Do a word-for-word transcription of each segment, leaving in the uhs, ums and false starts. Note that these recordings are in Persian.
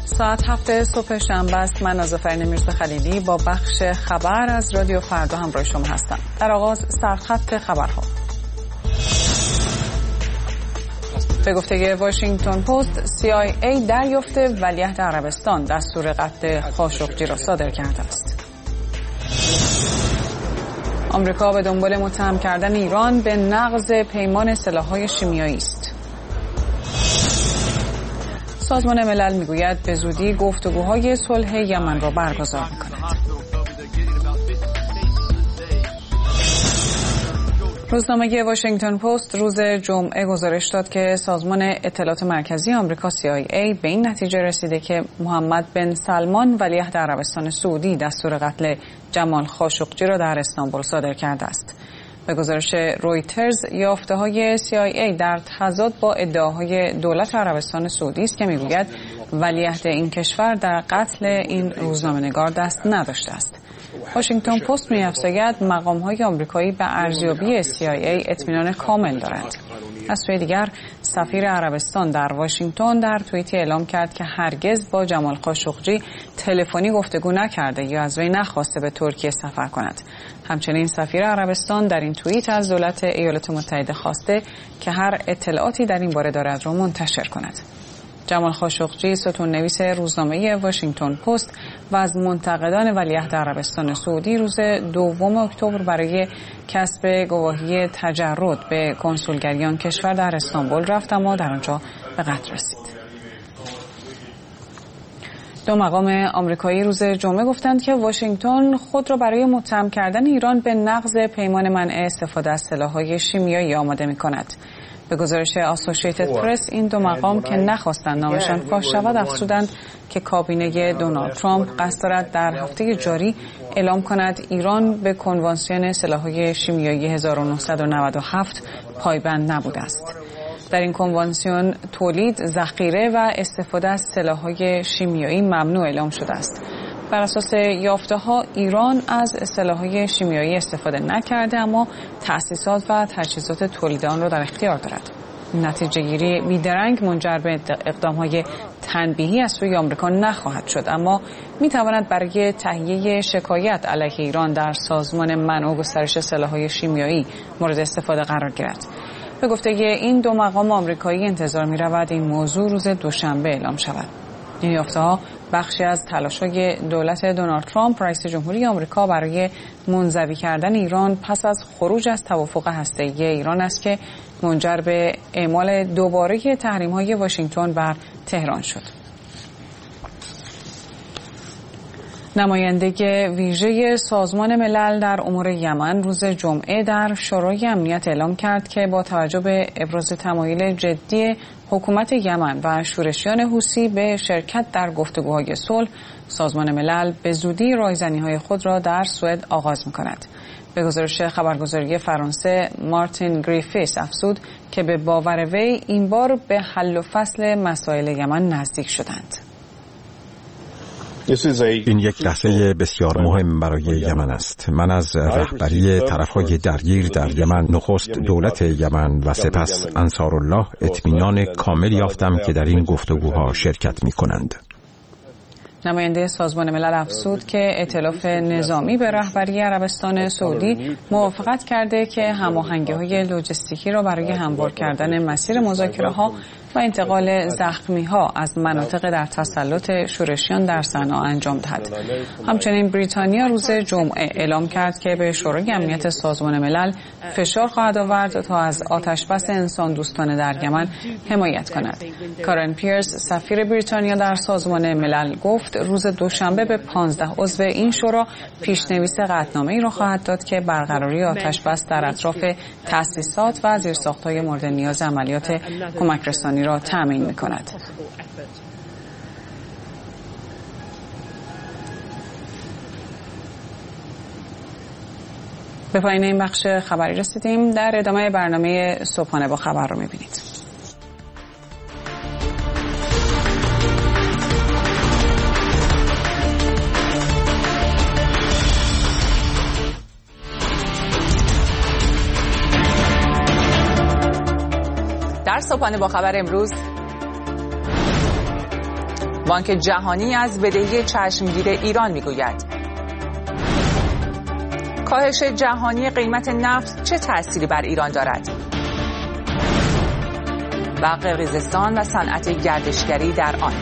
ساعت هفت صبح شنبه است. من نازافرین میرزا خلیلی با بخش خبر از رادیو فردا همراه شما هستم. در آغاز سرخط خبرها. به گفته واشنگتن پست، سی آی ای دریافت ولیعهد عربستان دستور قتل خاشقجی را صادر کرده است. آمریکا به دنبال متهم کردن ایران به نقض پیمان سلاح‌های شیمیایی است. سازمان ملل میگوید به زودی گفتگوهای صلح یمن را برگزار می‌کند. روزنامه واشنگتن پست روز جمعه گزارش داد که سازمان اطلاعات مرکزی آمریکا سی آی ای به این نتیجه رسیده که محمد بن سلمان ولیعهد عربستان سعودی دستور قتل جمال خاشقجی را در استانبول صادر کرده است. به گزارش رویترز، یافته‌های سی آی ای در تضاد با ادعاهای دولت عربستان سعودی است که میگوید ولیعهد این کشور در قتل این روزنامه‌نگار دست نداشته است. واشنگتن پست می‌افزاید مقام‌های آمریکایی به ارزیابی سی آی ای اطمینان کامل دارند. از سوی دیگر، سفیر عربستان در واشنگتن در توییتی اعلام کرد که هرگز با جمال خاشقجی تلفنی گفتگو نکرده یا از وی نخواسته به ترکیه سفر کند. همچنین سفیر عربستان در این توییت از دولت ایالات متحده خواسته که هر اطلاعاتی در این باره دارد را منتشر کند. جمال خاشقجی، ستون‌نویس روزنامه واشنگتن پست و از منتقدان ولیعهد عربستان سعودی، روز دوم اکتبر برای کسب گواهی تجرد به کنسولگری آن کشور در استانبول رفت، اما در آنجا به قتل رسید. دو مقام آمریکایی روز جمعه گفتند که واشنگتن خود را برای متهم کردن ایران به نقض پیمان منع استفاده از سلاح‌های شیمیایی آماده می‌کند. به گزارش آسوشیتد پرس، این دو مقام که نخواستند نامشان فاش شود افزودند که کابینه دونالد ترامپ قصد دارد در هفته جاری اعلام کند ایران به کنوانسیون سلاح‌های شیمیایی هزار و نهصد و نود و هفت پایبند نبوده است. در این کنوانسیون تولید، ذخیره و استفاده از سلاح‌های شیمیایی ممنوع اعلام شده است. بر اساس یافته‌ها ایران از سلاح‌های شیمیایی استفاده نکرده، اما تأسیسات و تجهیزات تولید آن را در اختیار دارد. نتیجه‌گیری بیدرنگ منجر به اقدام‌های تنبیهی از سوی آمریکا نخواهد شد، اما می‌تواند برای تهیه شکایت علیه ایران در سازمان منع و گسترش سلاح‌های شیمیایی مورد استفاده قرار گیرد. به گفته این دو مقام آمریکایی انتظار می‌رود این موضوع روز دوشنبه اعلام شود. این یافته‌ها بخشی از تلاش‌های دولت دونالد ترامپ رئیس جمهوری آمریکا برای منزوی کردن ایران پس از خروج از توافق هسته‌ای ایران است که منجر به اعمال دوباره تحریم‌های واشنگتن بر تهران شد. نماینده ویژه سازمان ملل در امور یمن روز جمعه در شورای امنیت اعلام کرد که با توجه به ابراز تمایل جدی حکومت یمن و شورشیان حوثی به شرکت در گفتگوهای صلح، سازمان ملل به زودی رایزنی‌های خود را در سوئد آغاز می‌کند. به گزارش خبرگزاری فرانسه، مارتین گریفیس افزود که به باور وی این بار به حل و فصل مسائل یمن نزدیک شدند. این یک لحظه بسیار مهم برای یمن است. من از رهبری طرفهای درگیر در یمن، نخست دولت یمن و سپس انصارالله، اطمینان کامل یافتم که در این گفتگوها شرکت می کنند. نماینده سازمان ملل افزود که ائتلاف نظامی به رهبری عربستان سعودی موافقت کرده که هماهنگی‌های لوجستیکی را برای هموار کردن مسیر مذاکره‌ها و انتقال زخمی‌ها از مناطق در تسلط شورشیان در صنعا انجام دهد. همچنین بریتانیا روز جمعه اعلام کرد که به شورای امنیت سازمان ملل فشار خواهد آورد تا از آتشبس انسان دوستانه در یمن حمایت کند. کارن پیرس، سفیر بریتانیا در سازمان ملل، گفت روز دوشنبه به پانزده عضو این شورا پیشنویس قطعنامه‌ای را خواهد داد که برقراری آتشبس در اطراف تأسیسات و زیرساخت‌های مورد نیاز عملیات کمک رسانی را تأمین می‌کند. به پایان این بخش خبری رسیدیم. در ادامه برنامه صبحانه با خبر رو می‌بینید. در صبحانه با خبر امروز، بانک جهانی از بدهی چشمگیر ایران میگوید. کاهش جهانی قیمت نفت چه تأثیری بر ایران دارد؟ و قرقیزستان و صنعت گردشگری در آن.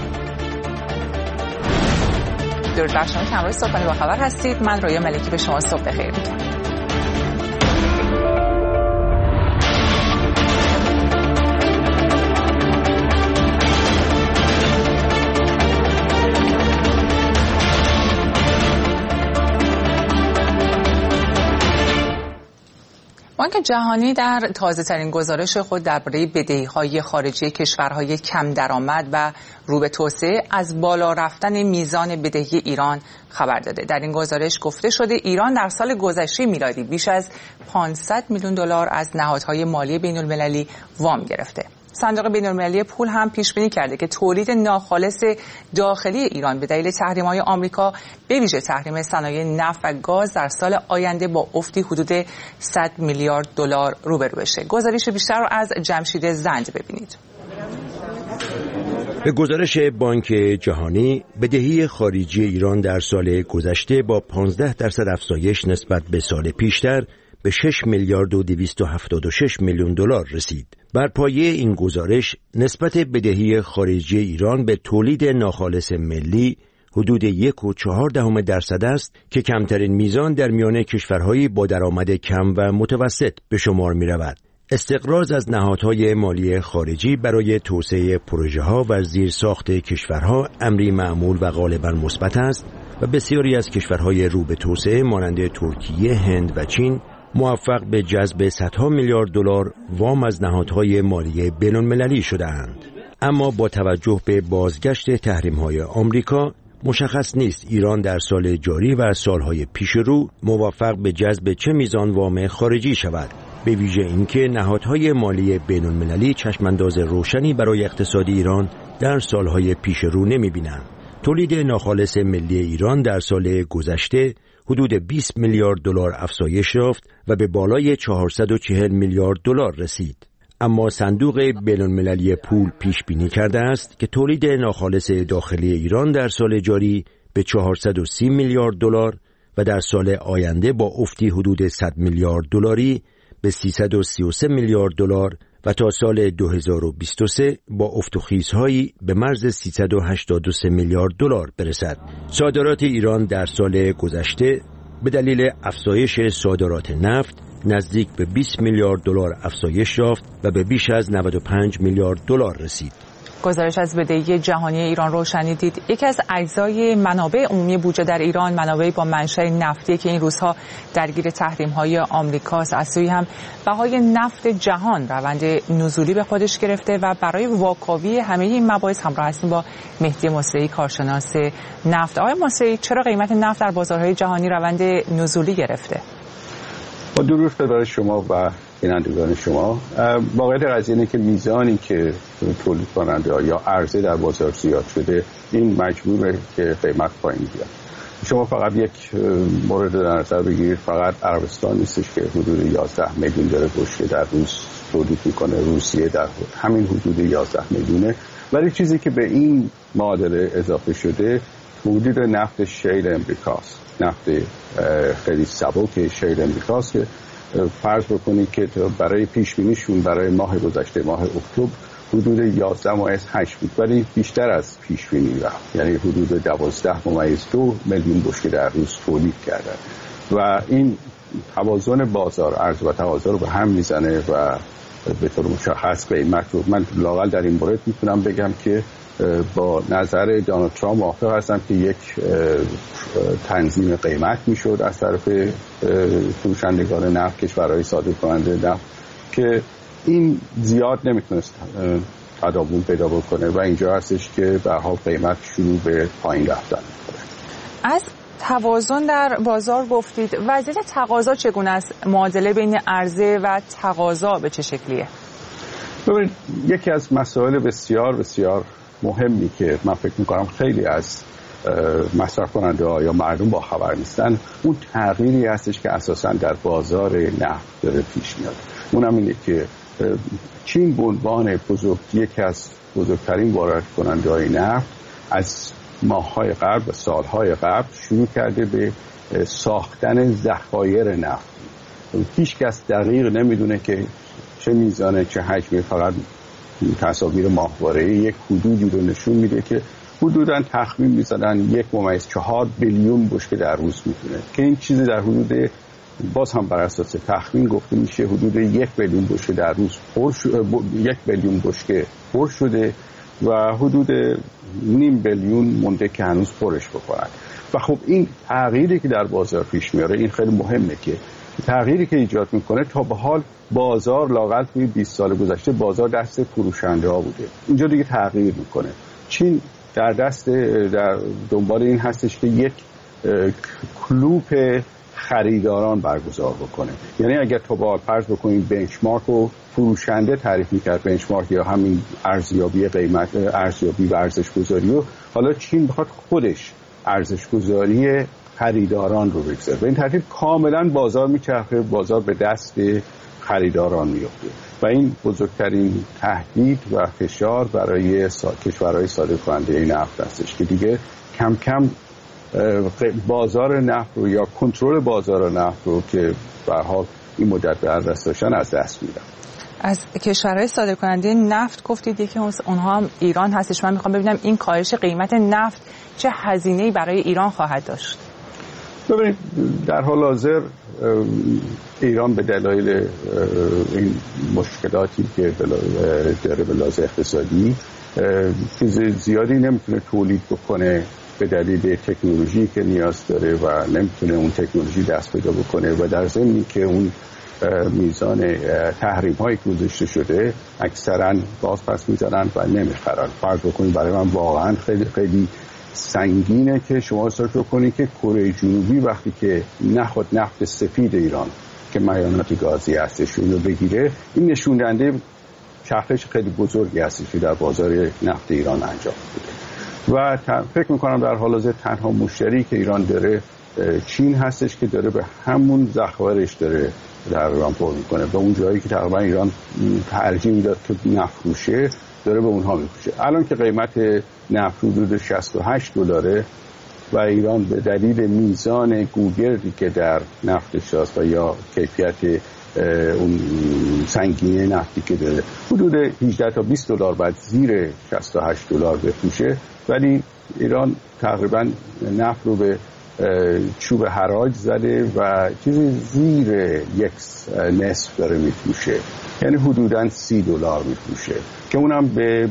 درود بر شما که همراه صبحانه با خبر هستید. من رویا ملکی به شما صبح بخیر میگم. بانک جهانی در تازه‌ترین گزارش خود درباره بدهی‌های خارجی کشورهای کم درآمد و رو به توسعه از بالا رفتن میزان بدهی ایران خبر داده. در این گزارش گفته شده ایران در سال گذشته میلادی بیش از پانصد میلیون دلار از نهادهای مالی بین‌المللی وام گرفته. صندوق بین‌المللی پول هم پیش بینی کرده که تولید ناخالص داخلی ایران به دلیل تحریم‌های آمریکا به ویژه تحریم صنایع نفت و گاز در سال آینده با افتی حدود صد میلیارد دلار روبرو بشه. گزارش بیشتر رو از جمشید زند ببینید. به گزارش بانک جهانی بدهی خارجی ایران در سال گذشته با پانزده درصد افزایش نسبت به سال پیشتر به شش میلیارد و دویست و هفتاد و شش میلیون دلار رسید. بر پایه این گزارش نسبت بدهی خارجی ایران به تولید ناخالص ملی حدود یک و چهار دهم درصد است که کمترین میزان در میان کشورهای با درآمد کم و متوسط به شمار می رود. استقراض از نهادهای مالی خارجی برای توسعه پروژه‌ها و زیرساخت کشورها امری معمول و غالباً مثبت است و بسیاری از کشورهای رو به توسعه مانند ترکیه، هند و چین موفق به جذب صدها میلیارد دلار وام از نهادهای مالی بین‌المللی شده‌اند. اما با توجه به بازگشت تحریم‌های آمریکا مشخص نیست ایران در سال جاری و سالهای پیش رو موفق به جذب چه میزان وام خارجی شود، به ویژه اینکه نهادهای مالی بین‌المللی چشمانداز روشنی برای اقتصاد ایران در سالهای پیش رو نمی‌بینند. تولید ناخالص ملی ایران در سال گذشته حدود بیست میلیارد دلار افزایش یافت و به بالای چهارصد و چهل میلیارد دلار رسید. اما صندوق بین‌المللی پول پیش بینی کرده است که تولید ناخالص داخلی ایران در سال جاری به چهارصد و سی میلیارد دلار و در سال آینده با افتی حدود صد میلیارد دلاری به سیصد و سی و سه میلیارد دلار و تا سال دو هزار و بیست و سه با افت و خیزهایی به مرز سیصد و هشتاد و سه میلیارد دلار برسد. صادرات ایران در سال گذشته به دلیل افزایش صادرات نفت نزدیک به بیست میلیارد دلار افزایش یافت و به بیش از نود و پنج میلیارد دلار رسید. گزارش از بدهی جهانی ایران رو شنیدید. یکی از اجزای منابع عمومی بودجه در ایران منابع با منشأ نفتی که این روزها درگیر تحریم‌های آمریکاست. از سوی هم بهای نفت جهان روند نزولی به خودش گرفته و برای واکاوی همه این مباحث همراه هستیم با مهدی مصری کارشناس نفت. آقای مصری، چرا قیمت نفت در بازارهای جهانی روند نزولی گرفته؟ با درود برای شما و بینندگان شما، واقعیت قضیه اینه که میزانی که تولید کننده یا عرضه در بازار زیاد شده این مجبوره که قیمت پایین بیاد. شما فقط یک مورد در نظر بگیرید، فقط عربستان نیستش که حدود یازده میلیون داره بشکه در روز تولید میکنه، روسیه در همین حدود یازده میلیونه، ولی چیزی که به این معادله اضافه شده تولید نفت شیل امریکاست، نفت خیلی سبک شیل امریکاست که فرض بکنید که برای پیش بینیشون برای ماه گذشته ماه اکتبر حدود یازده ممیز هشت بود، ولی بیشتر از پیش بینی رفت، یعنی حدود دوازده ممیز دو میلیون بشکه در روز تولید کردن و این توازن بازار عرضه و تقاضا رو به هم میزنه و به طور مشخص قیمت رو من لااقل در این مورد میتونم بگم که با نظر دونالد ترامپ موافق هستم که یک تنظیم قیمت میشد از طرف فروشندگان نفت، کشورهای صادر کننده نفت، که این زیاد نمیتونست تداوم پیدا بکنه و اینجا هستش که به حال قیمت شروع به پایین رفتن میکنه. از توازن در بازار گفتید، وضعیت تقاضا چگونه است؟ معادله بین عرضه و تقاضا به چه شکلیه؟ ببینید، یکی از مسائل بسیار بسیار مهمی که من فکر میکنم خیلی از مصرف کننده ها یا مردم با خبر نیستن، اون تغییری هستش که اساساً در بازار نفت داره پیش میاد. اونم اینه که چین به عنوان بزرگ یکی از بزرگترین وارد کننده های نفت از ماه‌های قبل و سال‌های قبل شروع کرده به ساختن ذخایر نفت. هیچ کس دقیق نمیدونه که چه میزانه چه حجمی، فقط تصاویر ماهواره‌ای یک حدودی رو نشون میده که حدوداً تخمین میزنن یک ممیز چهار بیلیون بشکه در روز میتونه، که این چیزی در حدود، باز هم بر اساس تخمین گفته میشه حدود یک بیلیون بشکه در روز پر شده، یک بیلیون بشکه پر شده و حدود نیم بیلیون مونده که هنوز پرش بکنن. و خب این تغییری که در بازار پیش میاره این خیلی مهمه، که تغییری که ایجاد میکنه تا به حال بازار لااقل توی بیست سال گذشته بازار دست فروشنده ها بوده، اینجا دیگه تغییر میکنه. چین در دست در دنبال این هستش که یک کلوپ خریداران برگزار بکنه. یعنی اگر تو با فرض بکنید بنچمارک رو فروشنده تعریف میکرد، بنچمارک یا همین ارزیابی قیمت، ارزیابی و ارزش گذاری رو، حالا چین بخواد خودش ارزش گذاری خریداران رو بگذاره. به این ترتیب کاملا بازار میچرخه، بازار به دست خریداران میفته و این بزرگترین تهدید و فشار برای کشورهای صادر کننده نفت هستش که دیگه کم کم بازار نفت رو یا کنترل بازار نفت رو که به هر حال این مدت به دست داشتن از دست میدن. از کشورهای صادر کننده نفت گفتید یکی اونها هم ایران هستش. من میخوام ببینم این کاهش قیمت نفت چه هزینه‌ای برای ایران خواهد داشت؟ ببینید در حال حاضر ایران به دلایل این مشکلاتی که داره به لحاظ اقتصادی چیز زیادی نمیتونه تولید بکنه به دلیل تکنولوژی که نیاز داره و نمیتونه اون تکنولوژی دست پیدا بکنه و در ضمنی که اون میزان تحریم هایی که گذاشته شده اکثرا باز پس میذارن و نمیخرن. فرض بکنید برای من واقعا خیلی خیلی سنگینه که شما احساس کنید که کره جنوبی وقتی که نخود نفت سفید ایران که معیارات گازی هستش رو بگیره، این نشون دهنده چرخش خیلی بزرگی هستش که در بازار نفت ایران انجام بوده و فکر میکنم در حال حاضر تنها مشتری که ایران داره چین هستش که داره به همون ذخایرش داره در ایران پر میکنه و اون جایی که تقریبا ایران ترجیح میداد که نفروشه داره به اونها میفروشه. الان که قیمت نفت حدود شصت و هشت دلاره و ایران به دلیل میزان گوگردی که در نفتش هست و یا کیفیت اون سنگینی نفتی که داره حدود هجده تا بیست دلار بعد زیر شصت و هشت دلار بفروشه، ولی ایران تقریبا نفت رو به چوب حراج زده و چیزی زیر یک نصف داره میفروشه، یعنی حدوداً سی دلار میفروشه که اونم به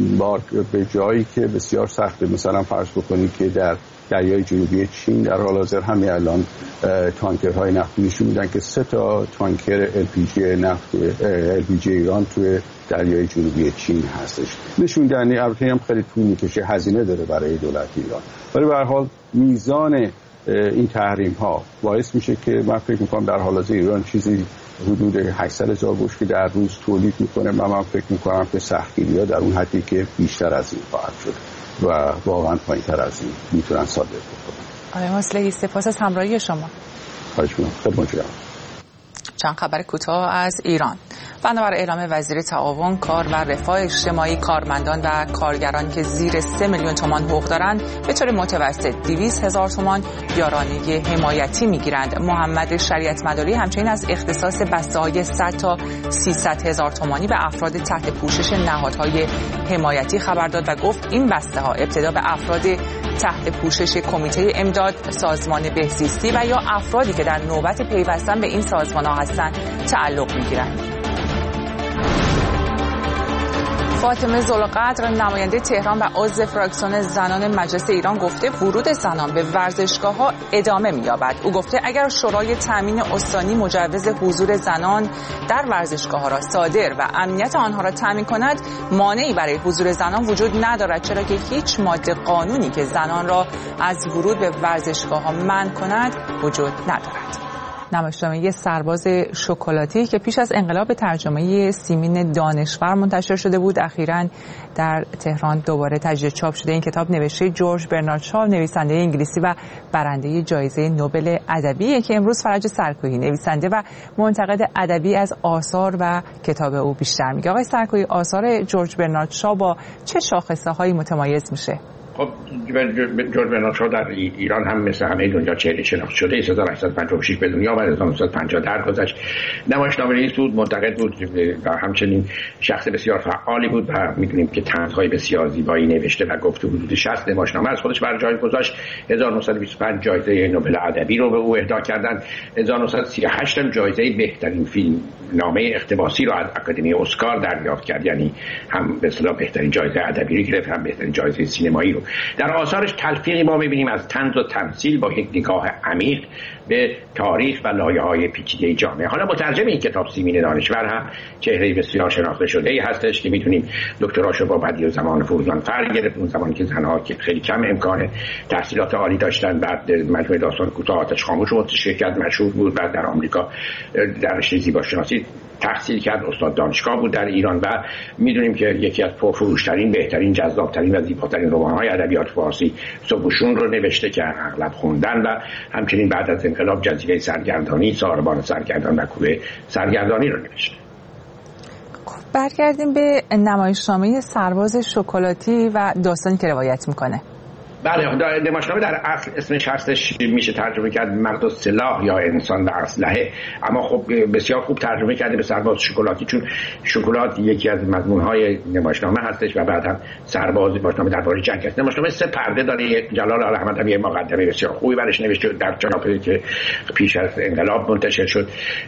به جایی که بسیار سخته. مثلا فرض بکنید که در دریای جنوبی چین در حال حاضر همین الان تانکرهای نفتی نشون میدن که سه تا تانکر ال پی جی نفت ال پی جی ایران توی دریای جنوبی چین هستش. نشون دهنده البته هم خیلی طول میکشه، هزینه داره برای دولت ایران، ولی به هر حال میزان این تحریم ها باعث میشه که من فکر میکنم در حال حاضر ایران چیزی حدود هشتصد هزار بشکه در روز تولید میکنه و من فکر میکنم که سختگیری‌ها در اون حدی که بیشتر از این خواهد شد و واقعا پایین‌تر از این میتونن صادر بکنن. آقای مصلحی سپاس از همراهی شما. خواهش می‌کنم. خدمتتون. چند خبر کوتاه از ایران. بنابر اعلام وزیر تعاون، کار و رفاه اجتماعی، کارمندان و کارگران که زیر سه میلیون تومان حقوق دارند به طور متوسط دویست هزار تومان یارانه حمایتی میگیرند. محمد شریعت مداری همچنین از اختصاص بسته‌های صد تا سیصد هزار تومانی به افراد تحت پوشش نهادهای حمایتی خبر داد و گفت این بسته‌ها ابتدا به افراد تحت پوشش کمیته امداد، سازمان بهزیستی و یا افرادی که در نوبت پیوستن به این سازمان‌ها هستند تعلق می‌گیرند. فاطمه ذوالقدر نماینده تهران و عضو فراکسیون زنان مجلس ایران گفته ورود زنان به ورزشگاه‌ها ادامه می‌یابد. او گفته اگر شورای تامین استانی مجوز حضور زنان در ورزشگاه‌ها را صادر و امنیت آنها را تامین کند، مانعی برای حضور زنان وجود ندارد، چرا که هیچ ماده قانونی که زنان را از ورود به ورزشگاه‌ها منع کند وجود ندارد. نمایشنامه سرباز شکلاتی که پیش از انقلاب ترجمه سیمین دانشور منتشر شده بود، اخیراً در تهران دوباره تجدید چاپ شده. این کتاب نوشته جورج برنارد شاو، نویسنده انگلیسی و برنده جایزه نوبل ادبی که امروز فرج سرکویی، نویسنده و منتقد ادبی، از آثار و کتاب او بیشتر میگه. آقای سرکویی، آثار جورج برنارد شاو با چه شاخصه‌هایی متمایز میشه؟ خب جورج برنارد شو در ایران هم مثل همه دنیا چهره شناخته شده. هزار و هشتصد و پنجاه و شش به دنیا و هزار و نهصد و پنجاه درگذشت. نمایشنامه‌نویس بود، منتقد بود و همچنین شخص بسیار فعالی بود و می‌دونیم که طنزهای بسیار زیبایی نوشته و گفته. حدود شصت نمایشنامه از خودش بر جای گذاشت. هزار و نهصد و بیست و پنج جایزه نوبل ادبی رو به او اهدا کردند. هزار و نهصد و سی و هشت هم جایزه بهترین فیلم نامه اقتباسی رو از اکادمی اسکار دریافت کرد، یعنی هم به اصطلاح بهترین جایزه ادبی رو گرفت هم بهترین جایزه سینمایی رو. در آثارش تلفیقی ما می‌بینیم از طنز و تمثیل با یک نگاه عمیق به تاریخ و لایه‌های پیچیده جامعه. حالا مترجم این کتاب سیمین دانشور هم چهره بسیار شناخته شده‌ای هستش که می‌دونیم دکتراشو با بدیع زمان فروزانفر گرفت، اون زمانی که زن‌ها که خیلی کم امکان تحصیلات عالی داشتن. بعد مجموعه داستان کوتاه آتش خاموش رو شرکت مشهور بود. بعد در آمریکا در رشته زیباشناسی تحصیل کرد، استاد دانشگاه بود در ایران و میدونیم که یکی از پرفروشترین، بهترین، جذابترین و زیباترین رمان‌های ادبیات فارسی صبحشون رو نوشته که اغلب خوندن و همچنین بعد از انقلاب جزیره سرگردانی، ساربان سرگردان و کوه سرگردانی رو نوشته. برگردیم به نمایشنامه سرباز شکلاتی و داستانی که روایت میکنه. بله، نمایشنامه در اصل اسمش هستش میشه ترجمه کرد مرد و سلاح یا انسان و اسلحه، اما خب بسیار خوب ترجمه کرده به سرباز شکلاتی، چون شکلات یکی از مضمونهای نمایشنامه هستش و بعد هم سرباز نمایشنامه درباره جنگ است. نمایشنامه سه پرده داره. جلال آل هم یه مقدمه بسیار خوبی برش نوشته در چاپی که پیش از انقلاب منتشر شد.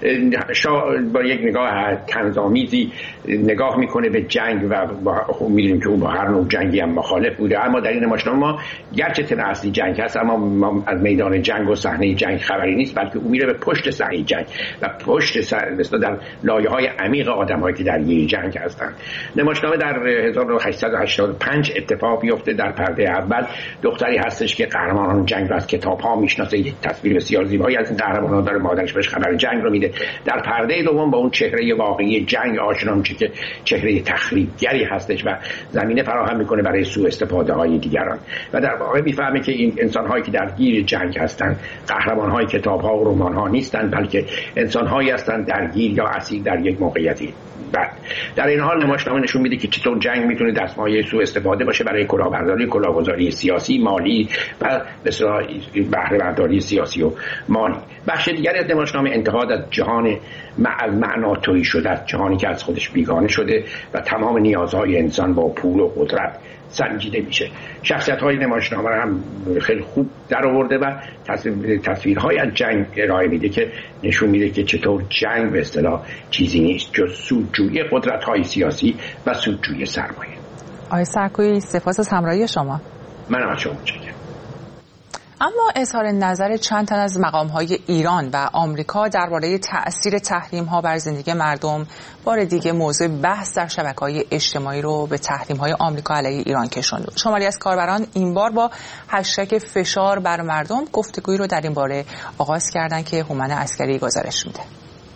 شاه با یک نگاه طنزآمیزی نگاه میکنه به جنگ و خب میدونیم که اون با هر نوع جنگی هم مخالف بوده، اما در این نمایشنامه ما گرچه تم اصلی جنگ هست اما ما از میدان جنگ و صحنه جنگ خبری نیست، بلکه او میره به پشت صحنه جنگ و پشت مثلا در لایه‌های عمیق آدم‌هایی که در یک جنگ هستند. نمایشنامه در هزار و هشتصد و هشتاد و پنج اتفاق میفته. در پرده اول دختری هستش که قهرمانان جنگ رو از کتاب‌ها میشناسه، یک تصویر بسیار زیبایی از این قهرمان‌ها داره، مادرش بهش خبر جنگ رو میده. در پرده دوم با اون چهره واقعی جنگ آشنا میشه که چهره تخریبگری هستش و زمینه فراهم میکنه برای سوء استفاده‌های دیگران و در واقع میفهمه که این انسان‌هایی که درگیر جنگ هستند قهرمان‌های کتاب‌ها و رمان‌ها نیستند، بلکه انسان‌هایی هستند درگیر یا اسیر در یک موقعیتی. بعد در این حال نمایشنامه نشون میده که چطور جنگ میتونه دستمایه سوء استفاده باشه برای کلاهبرداری، کلاهگذاری سیاسی، مالی و بسیار بهره برداری سیاسی و مالی. بخش دیگری از نمایشنامه انتقاد از جهان از معنا تویی شده، از جهانی که از خودش بیگانه شده و تمام نیازهای انسان با پول و قدرت سنجیده میشه. شخصیت‌های نمایشنامه رو هم خیلی خوب در آورده و تصویرهای از جنگ ارائه میده که نشون میده که چطور جنگ به اصطلاح چیزی نیست جز سودجویی قدرت‌های سیاسی و سودجویی سرمایه. آقای سرکویی، سپاس از همراهی شما. منم از شما متشکرم. اما اظهار نظر چند تن از مقام‌های ایران و آمریکا درباره تأثیر تحریم‌ها بر زندگی مردم بار دیگه موضوع بحث در شبکه‌های اجتماعی رو به تحریم‌های آمریکا علیه ایران کشوند. شماری از کاربران این بار با هشتگ فشار بر مردم گفتگویی رو در این باره آغاز کردند که هومن عسکری گزارش میده.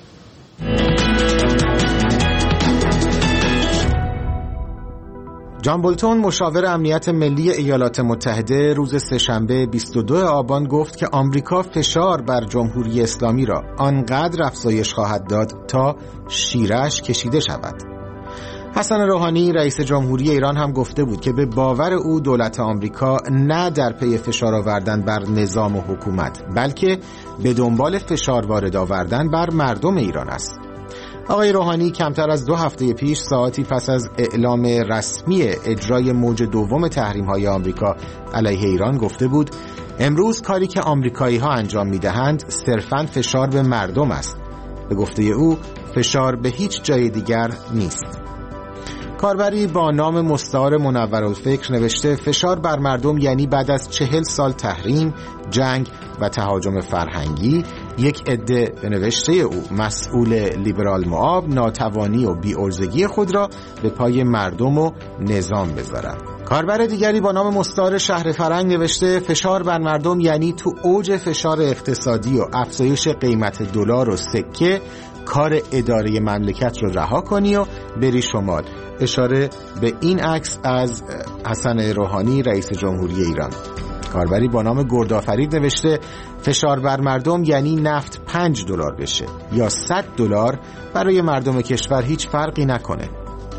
جان بولتون مشاور امنیت ملی ایالات متحده روز سه‌شنبه بیست و دوم آبان گفت که آمریکا فشار بر جمهوری اسلامی را آنقدر افزایش خواهد داد تا شیرش کشیده شود. حسن روحانی رئیس جمهوری ایران هم گفته بود که به باور او دولت آمریکا نه در پی فشار آوردن بر نظام و حکومت بلکه به دنبال فشار وارد آوردن بر مردم ایران است. آقای روحانی کمتر از دو هفته پیش ساعتی پس از اعلام رسمی اجرای موج دوم تحریم‌های آمریکا علیه ایران گفته بود امروز کاری که آمریکایی‌ها انجام می‌دهند صرفاً فشار به مردم است. به گفته او فشار به هیچ جای دیگر نیست. کاربری با نام مستعار منورالفکر نوشته فشار بر مردم یعنی بعد از چهل سال تحریم، جنگ و تهاجم فرهنگی یک عده به نوشته او مسئول لیبرال مآب ناتوانی و بی‌عرضگی خود را به پای مردم و نظام بذارند. کاربر دیگری با نام مستعار شهر فرنگ نوشته فشار بر مردم یعنی تو اوج فشار اقتصادی و افزایش قیمت دلار و سکه کار اداره مملکت رو رها کنی و بری شمال. اشاره به این عکس از حسن روحانی رئیس جمهوری ایران. کاربری با نام گردآفرید نوشته فشار بر مردم یعنی نفت پنج دلار بشه یا صد دلار برای مردم کشور هیچ فرقی نکنه.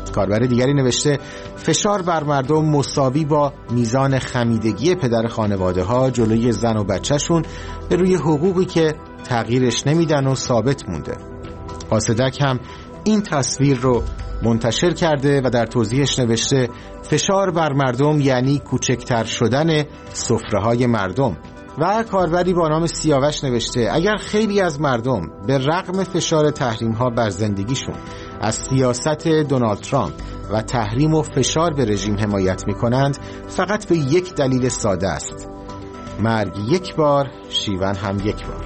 کاربر دیگری نوشته فشار بر مردم مساوی با میزان خمیدگی پدر خانواده ها جلوی زن و بچهشون به روی حقوقی که تغییرش نمیدن و ثابت مونده. قاصدک هم این تصویر رو منتشر کرده و در توضیحش نوشته فشار بر مردم یعنی کوچکتر شدن سفره‌های مردم. و کاربری با نام سیاوش نوشته اگر خیلی از مردم به رغم فشار تحریم‌ها بر زندگیشون از سیاست دونالد ترامپ و تحریم و فشار به رژیم حمایت می‌کنند، فقط به یک دلیل ساده است: مرگ یک بار، شیون هم یک بار.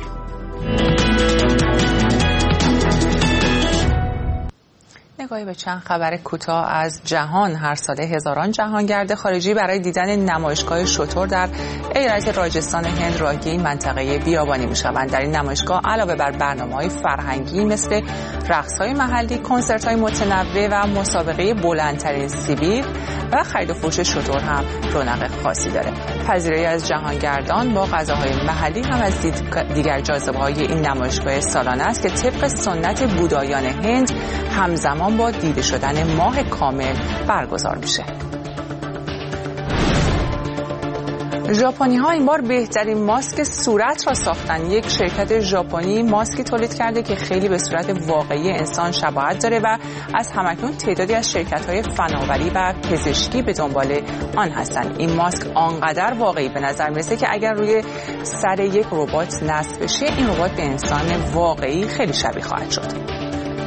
نگاهی به چند خبر کوتاه از جهان. هر ساله هزاران جهانگرد خارجی برای دیدن نمایشگاه شتر در ایالت راجستان هند راهی این منطقه بیابانی می‌شوند. در این نمایشگاه علاوه بر برنامه‌های فرهنگی مثل رقص‌های محلی، کنسرت‌های متنوع و مسابقه بلندترین سیبیل و خرید و فروش شتر هم رونق خاصی داره. پذیرایی از جهانگردان با غذاهای محلی هم از دیگر جاذبه‌های این نمایشگاه سالانه است که طبق سنت بودایان هند همزمان با دیده شدن ماه کامل برگزار میشه. ژاپنی ها این بار بهترین ماسک صورت را ساختن. یک شرکت ژاپنی ماسکی تولید کرده که خیلی به صورت واقعی انسان شباهت داره و از همکنون تعدادی از شرکت های فناوری و پزشکی به دنبال آن هستند. این ماسک آنقدر واقعی به نظر میرسه که اگر روی سر یک ربات نصب بشه، این ربات به انسان واقعی خیلی شبیه خواهد شد.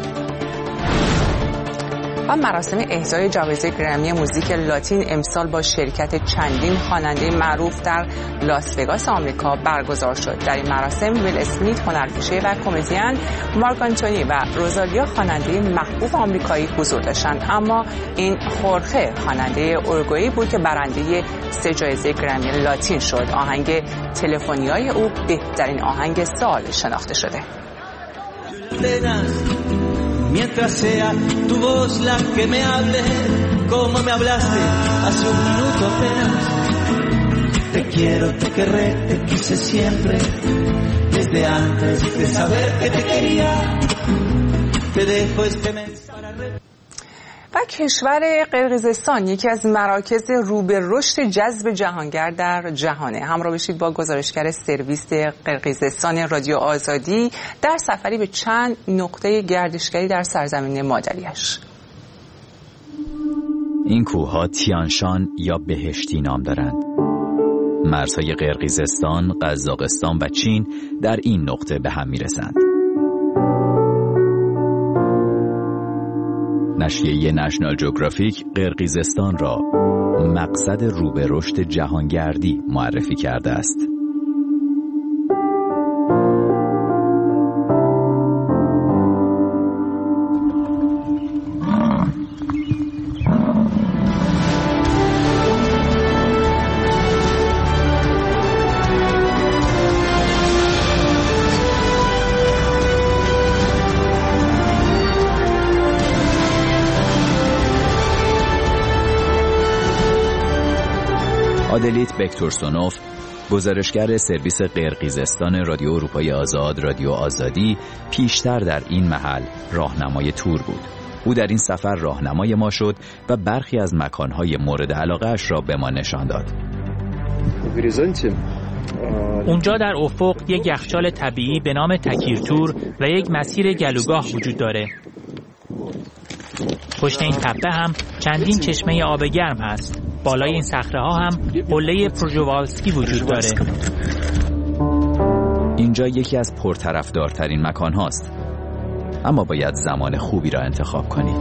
و مراسم اهدای جایزه گرمی موزیک لاتین امسال با شرکت چندین خواننده معروف در لاس وگاس آمریکا برگزار شد. در این مراسم ویل اسمیت هنرپیشه و کمدین، مارک آنتونی و روزالیا خواننده محبوب آمریکایی حضور داشتند، اما این خورخه خواننده اورگوئی بود که برنده سه جایزه گرمی لاتین شد. آهنگ تلفنیای او بهترین آهنگ سال شناخته شده. Mientras sea tu voz la que me hable, como me hablaste hace un minuto apenas. Te quiero, te querré, te quise siempre, desde antes de saber que te quería. Te dejo este mensaje para و کشور قرقیزستان یکی از مراکز رو به رشد جذب جهانگرد در جهانه. همراه بشید با گزارشگر سرویس قرقیزستان رادیو آزادی در سفری به چند نقطه گردشگری در سرزمین مادریش. این کوه‌ها تیانشان یا بهشتی نام دارند. مرزهای قرقیزستان، قزاقستان و چین در این نقطه به هم میرسند. نشریه نشنال جغرافیک قرقیزستان را مقصد رو به رشد جهانگردی معرفی کرده است. آدلیت بکتورسونوف، گزارشگر سرویس قرقیزستان رادیو اروپای آزاد رادیو آزادی، پیشتر در این محل راهنمای تور بود. او در این سفر راهنمای ما شد و برخی از مکانهای مورد علاقه‌اش را به ما نشان داد. اونجا در افق یک یخچال طبیعی به نام تکیرتور و یک مسیر گلوگاه وجود داره. پشت این تپه هم چندین چشمه آب گرم هست. بالای این صخره ها هم قله پروژوالسکی وجود داره. اینجا یکی از پرطرفدارترین مکان هاست، اما باید زمان خوبی را انتخاب کنید.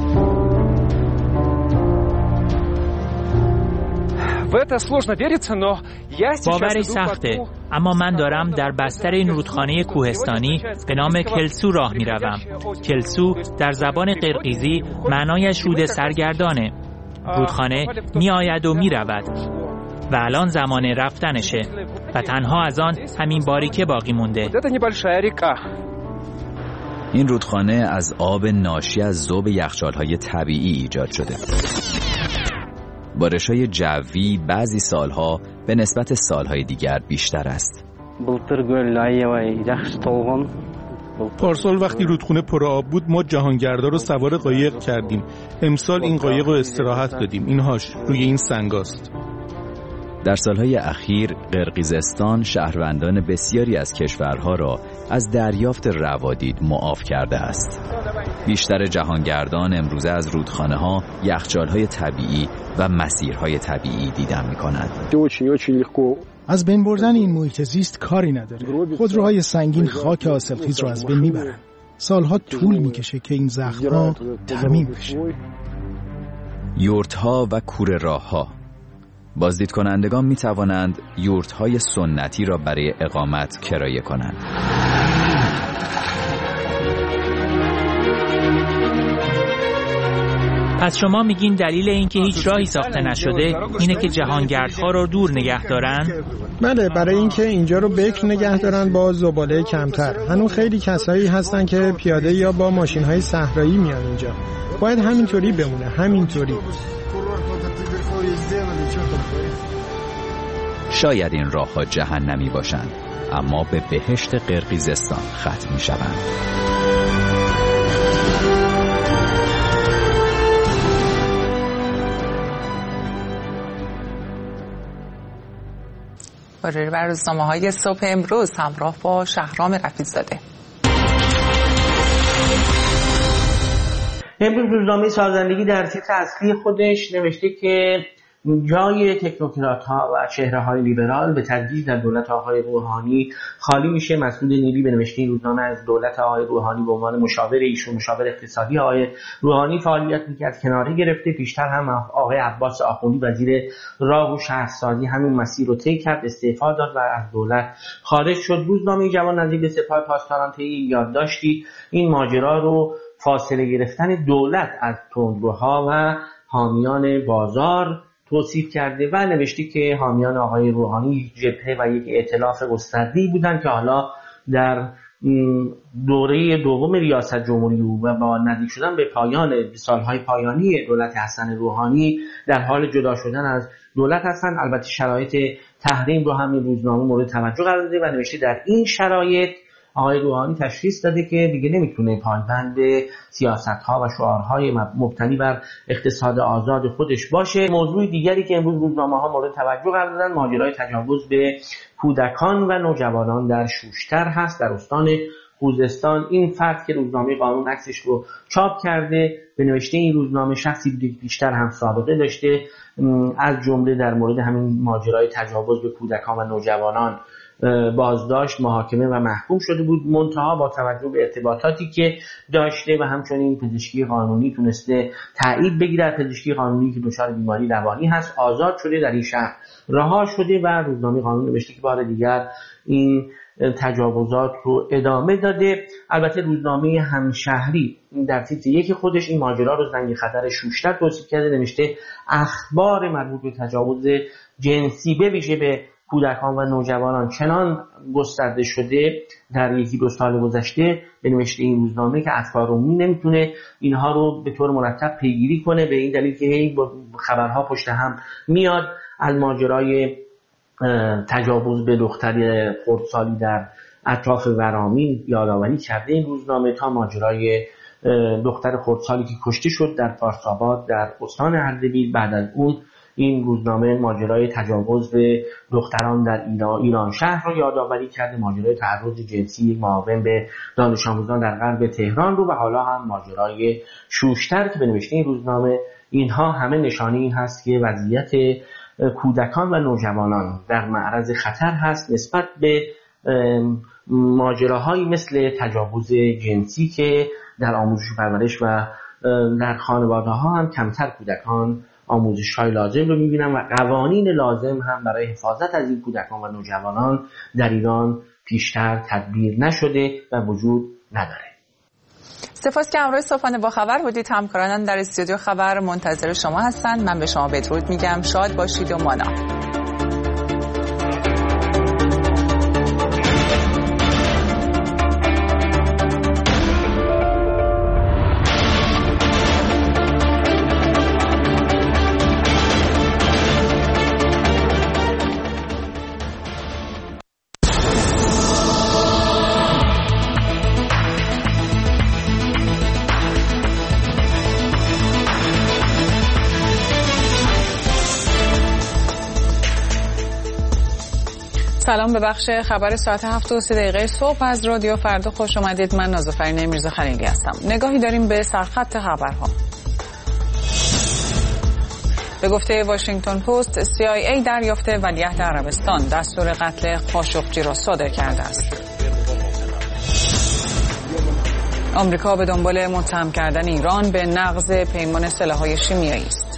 باورش سخته، اما من دارم در بستر این رودخانه کوهستانی به نام کلسو راه می روم. کلسو در زبان قرقیزی معنایش رود سرگردانه. رودخانه می آید و می رود و الان زمان رفتنشه و تنها از آن همین باریکه باقی مونده. این رودخانه از آب ناشی از ذوب یخچال‌های طبیعی ایجاد شده. بارش‌های جوی بعضی سالها به نسبت سالهای دیگر بیشتر است. پارسال وقتی رودخونه پر آب بود ما جهانگردا رو سوار قایق کردیم. امسال این قایق رو استراحت دادیم. اینهاش روی این سنگاست. در سالهای اخیر قرقیزستان شهروندان بسیاری از کشورها را از دریافت روادید معاف کرده است. بیشتر جهانگردان امروزه از رودخانه‌ها، یخچال‌های طبیعی و مسیرهای طبیعی دیدن می‌کنند. از بین بردن این محیط زیست کاری نداره. خودروهای سنگین خاک حاصلخیز را از بین میبرن. سالها طول میکشه که این زخم‌ها ترمیم بشه. یورت‌ها و کوره راه‌ها. بازدید کنندگان می توانند یورت‌های سنتی را برای اقامت کرایه کنند. پس شما میگین دلیل اینکه هیچ راهی ساخته نشده اینه که جهانگردها رو دور نگه دارن؟ بله، برای اینکه اینجا رو بکر نگه دارن با زباله کمتر. هنوز خیلی کسایی هستن که پیاده یا با ماشین‌های صحرایی میان اینجا. باید همینطوری بمونه، همینطوری. شاید این راه‌ها جهنمی باشند، اما به بهشت قرقیزستان ختم می‌شوند. بر روزنامه‌های صبح امروز همراه با شهرام رفیع‌زاده. امروز روزنامه سازندگی در تیتر اصلی خودش نوشته که جای تکنوکرات‌ها و چهره‌های لیبرال به تدریج در دولت آقای روحانی خالی میشه. مسعود نیلی به نوشته این روزنامه از دولت آقای روحانی به عنوان مشاور ایشون، مشاور اقتصادی آقای روحانی فعالیت می‌کرد، کناره گرفته. پیشتر هم آقای عباس آخوندی وزیر راه و شهرسازی همین مسیر رو طی کرد، استعفا داد و از دولت خارج شد. روزنامه جوان نزدیک سپاه پاسداران طی یادداشتی این ماجرا رو فاصله گرفتن دولت از تندروها و حامیان بازار توصیف کرده و نوشته که حامیان آقای روحانی جبهه و یک ائتلاف گسترده‌ای بودند که حالا در دوره دوم ریاست جمهوری و با نزدیک شدن به پایان سالهای پایانی دولت حسن روحانی در حال جدا شدن از دولت هستند. البته شرایط تحریم رو هم این روزنامه مورد توجه قرار داده و نوشته در این شرایط آقای روحانی تشخیص داده که دیگه نمیتونه پایبند سیاست‌ها و شعارهای مبتنی بر اقتصاد آزاد خودش باشه. موضوع دیگری که امروز روزنامه‌ها مورد توجه قرار دادن ماجرای تجاوز به کودکان و نوجوانان در شوشتر هست، در استان خوزستان. این فرد که روزنامه قانون عکسش رو چاپ کرده به نوشته این روزنامه شخصی بوده که بیشتر هم سابقه داشته، از جمله در مورد همین ماجرای تجاوز به کودکان و نوجوانان بازداشت، محاکمه و محکوم شده بود. منتها با توجه به ارتباطاتی که داشته و همچنین پزشکی قانونی تونسته تایید بگیره، پزشکی قانونی که دچار بیماری روانی هست، آزاد شده، در این شهر رها شده و روزنامه قانون نوشته که بار دیگر این تجاوزات رو ادامه داده. البته روزنامه همشهری در تیتر یک خودش این ماجرا رو زنگ خطر شوشتر توصیف کرده، نوشته اخبار مربوط به تجاوز جنسی به ویژه به کودکان و نوجوانان چنان گسترده شده در یکی دو سال گذشته به نوشته این روزنامه که اطفال عمومی نمیتونه اینها رو به طور مرتب پیگیری کنه، به این دلیل که هی خبرها پشت هم میاد. از ماجرای تجاوز به دختر خردسالی در اطراف ورامین یادآوری کرده این روزنامه تا ماجرای دختر خردسالی که کشته شد در فارس‌آباد در استان اردبیل. بعد از اون این روزنامه ماجرای تجاوز به دختران در ایران شهر رو یادآوری کرده، ماجرای تعرض جنسی معاون به دانش آموزان در غرب تهران رو و حالا هم ماجرای شوشتر که به نوشته این روزنامه اینها همه نشانه این هست که وضعیت کودکان و نوجوانان در معرض خطر هست نسبت به ماجراهایی مثل تجاوز جنسی که در آموزش و پرورش و در خانواده ها هم کمتر کودکان آموزش های لازم رو میبینن و قوانین لازم هم برای حفاظت از این کودکان و نوجوانان در ایران پیشتر تدبیر نشده و وجود نداره. سپاس که همراه صبحانه با خبر بودید. همکارانم در استودیو خبر منتظر شما هستند. من به شما بدرود میگم. شاد باشید و مانا. سلام، به بخش خبر ساعت هفت و سه دقیقه صبح از رادیو فردا خوش آمدید. من نازافرین میرزا خلیلی هستم. نگاهی داریم به سرخط خبرها. به گفته واشنگتن پست، سی آی ای دریافت ولیعهد عربستان دستور قتل خاشقجی را صادر کرده است. آمریکا به دنبال متهم کردن ایران به نقض پیمان سلاح‌های شیمیایی است.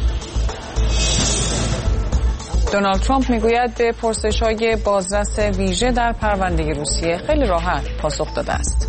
دونالد ترامپ میگوید به پرسش‌های بازرس ویژه در پرونده روسیه خیلی راحت پاسخ داده است.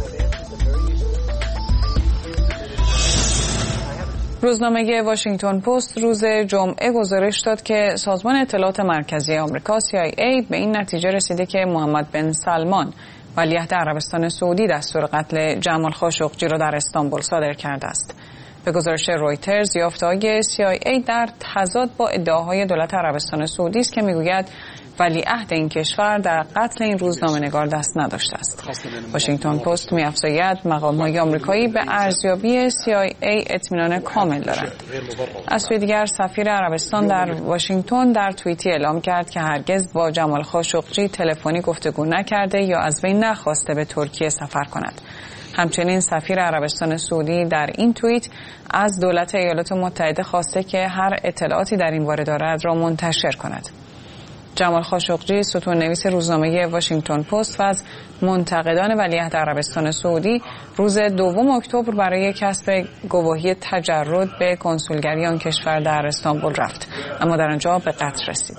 روزنامه واشنگتن پست روز جمعه گزارش داد که سازمان اطلاعات مرکزی آمریکا سی آی ای به این نتیجه رسیده که محمد بن سلمان ولیعهد عربستان سعودی دستور قتل جمال خاشقجی را در استانبول صادر کرده است. به گزارش رویترز، یافته‌های سی آی ای در تضاد با ادعاهای دولت عربستان سعودی است که میگوید ولیعهد این کشور در قتل این روزنامه‌نگار دست نداشته است. واشنگتن پست می‌افزاید مقام‌های آمریکایی به ارزیابی سی آی ای اطمینان کامل دارند. از سوی دیگر سفیر عربستان در واشنگتن در توییتی اعلام کرد که هرگز با جمال خاشقجی تلفنی گفتگو نکرده یا از وی نخواسته به ترکیه سفر کند. همچنین سفیر عربستان سعودی در این توییت از دولت ایالات متحده خواسته که هر اطلاعاتی در این باره دارد را منتشر کند. جمال خاشقجی، ستون نویس روزنامه واشنگتن پست و از منتقدان ولیعهد عربستان سعودی، روز دوم اکتبر برای کسب گواهی تجرد به کنسولگری آن کشور در استانبول رفت، اما در آنجا به قتل رسید.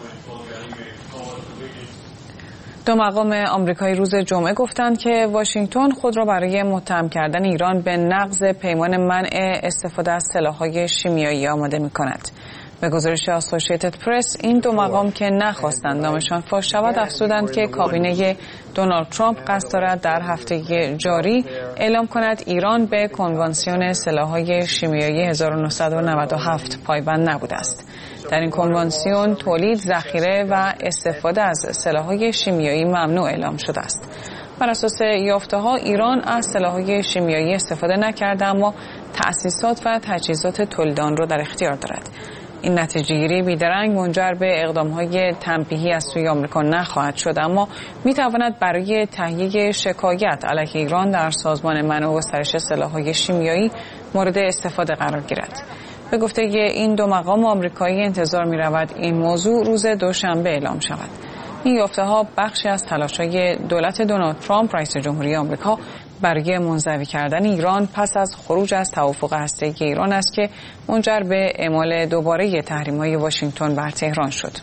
دو مقام آمریکایی روز جمعه گفتند که واشنگتن خود را برای متهم کردن ایران به نقض پیمان منع استفاده از سلاح‌های شیمیایی آماده می‌کند. به گزارش اسوسییتد پرس، این دو مقام که نخواستند نامشان فاش شود افزودند که کابینه دونالد ترامپ قصد دارد در هفته جاری اعلام کند ایران به کنوانسیون سلاح‌های شیمیایی هزار و نهصد و نود و هفت پایبند نبوده است. در این کنوانسیون تولید، ذخیره و استفاده از سلاح‌های شیمیایی ممنوع اعلام شده است. بر اساس یافته‌ها ایران از سلاح‌های شیمیایی استفاده نکرده، اما تأسیسات و تجهیزات تولید آن را در اختیار دارد. این نتیجه‌گیری بیدرنگ منجر به اقدام‌های تنبیهی از سوی آمریکا نخواهد شد، اما می‌تواند برای تهیه شکایت علیه ایران در سازمان منع و گسترش سلاح‌های شیمیایی مورد استفاده قرار گیرد. به گفته این دو مقام آمریکایی انتظار می‌رود این موضوع روز دوشنبه اعلام شود. این یافته‌ها بخشی از تلاش‌های دولت دونالد ترامپ رئیس جمهوری آمریکا برای منزوی کردن ایران پس از خروج از توافق هسته‌ای ایران است که منجر به اعمال دوباره تحریم‌های واشنگتن بر تهران شد.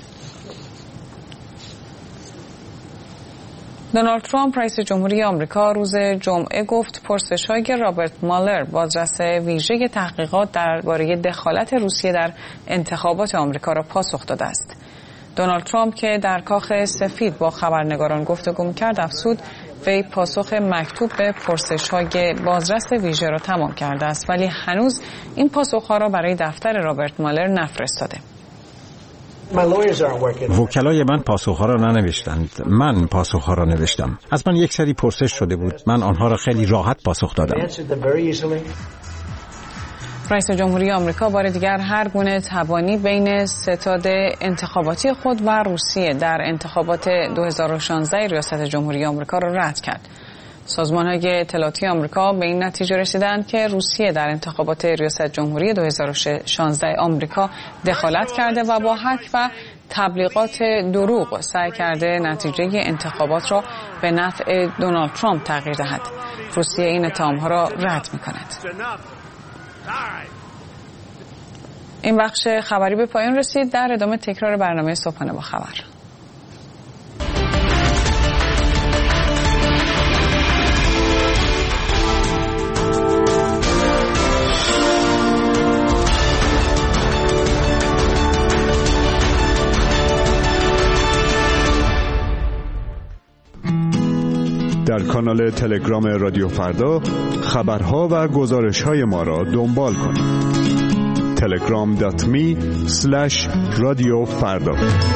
دونالد ترامپ رئیس جمهوری آمریکا روز جمعه گفت پرسش‌های رابرت مالر، بازرس ویژه تحقیقات درباره دخالت روسیه در انتخابات آمریکا را پاسخ داده است. دونالد ترامپ که در کاخ سفید با خبرنگاران گفتگو می‌کرد افزود وی پاسخ مکتوب به پرسش‌های بازرس ویژه را تمام کرده است، ولی هنوز این پاسخ‌ها را برای دفتر رابرت مالر نفرستاده. وکلای من پاسخ‌ها را ننوشتند، من پاسخ‌ها را نوشتم. از من یک سری پرسش شده بود، من آنها را خیلی راحت پاسخ دادم. رئیس جمهوری آمریکا بار دیگر هر گونه تبانی بین ستاد انتخاباتی خود و روسیه در انتخابات دو هزار و شانزده ریاست جمهوری آمریکا را رد کرد. سازمان‌های اطلاعاتی آمریکا به این نتیجه رسیدند که روسیه در انتخابات ریاست جمهوری دو هزار و شانزده آمریکا دخالت کرده و با حک و تبلیغات دروغ سعی کرده نتیجه انتخابات را به نفع دونالد ترامپ تغییر دهد. روسیه این اتهام‌ها را رد می‌کند. این بخش خبری به پایان رسید. در ادامه تکرار برنامه صبحانه با خبر. در کانال تلگرام رادیو فردا خبرها و گزارش‌های ما را دنبال کنید. تلگرام دات می اسلش رادیو فردا.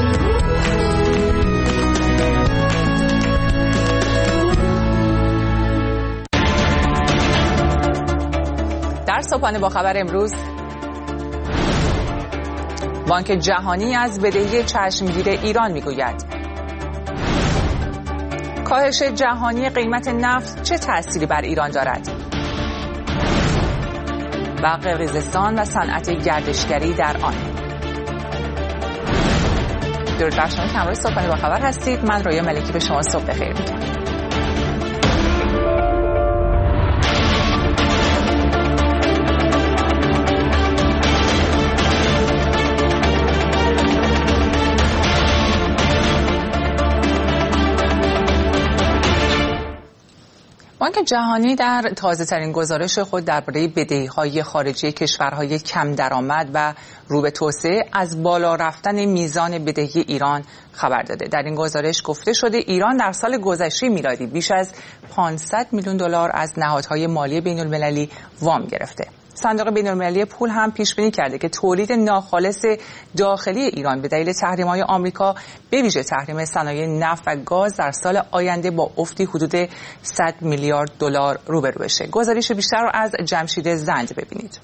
در صبحانه با خبر امروز، بانک جهانی از بدهی چشمگیر ایران میگوید کاهش جهانی قیمت نفت چه تأثیری بر ایران دارد؟ و قرقیزستان و صنعت گردشگری در آن. درود بر شما که همراه صبحانه با خبر هستید. من رویا ملکی به شما صبح بخیر میگم. بانک جهانی در تازه‌ترین گزارش خود درباره بدهی‌های خارجی کشورهای کم درآمد و رو به توسعه از بالا رفتن میزان بدهی ایران خبر داده. در این گزارش گفته شده ایران در سال گذشته میلادی بیش از پانصد میلیون دلار از نهادهای مالی بین‌المللی وام گرفته. صندوق بین‌المللی پول هم پیش بینی کرده که تولید ناخالص داخلی ایران به دلیل تحریم‌های آمریکا به ویژه تحریم صنایع نفت و گاز در سال آینده با افتی حدود صد میلیارد دلار روبرو بشه. گزارش بیشتر رو از جمشید زند ببینید.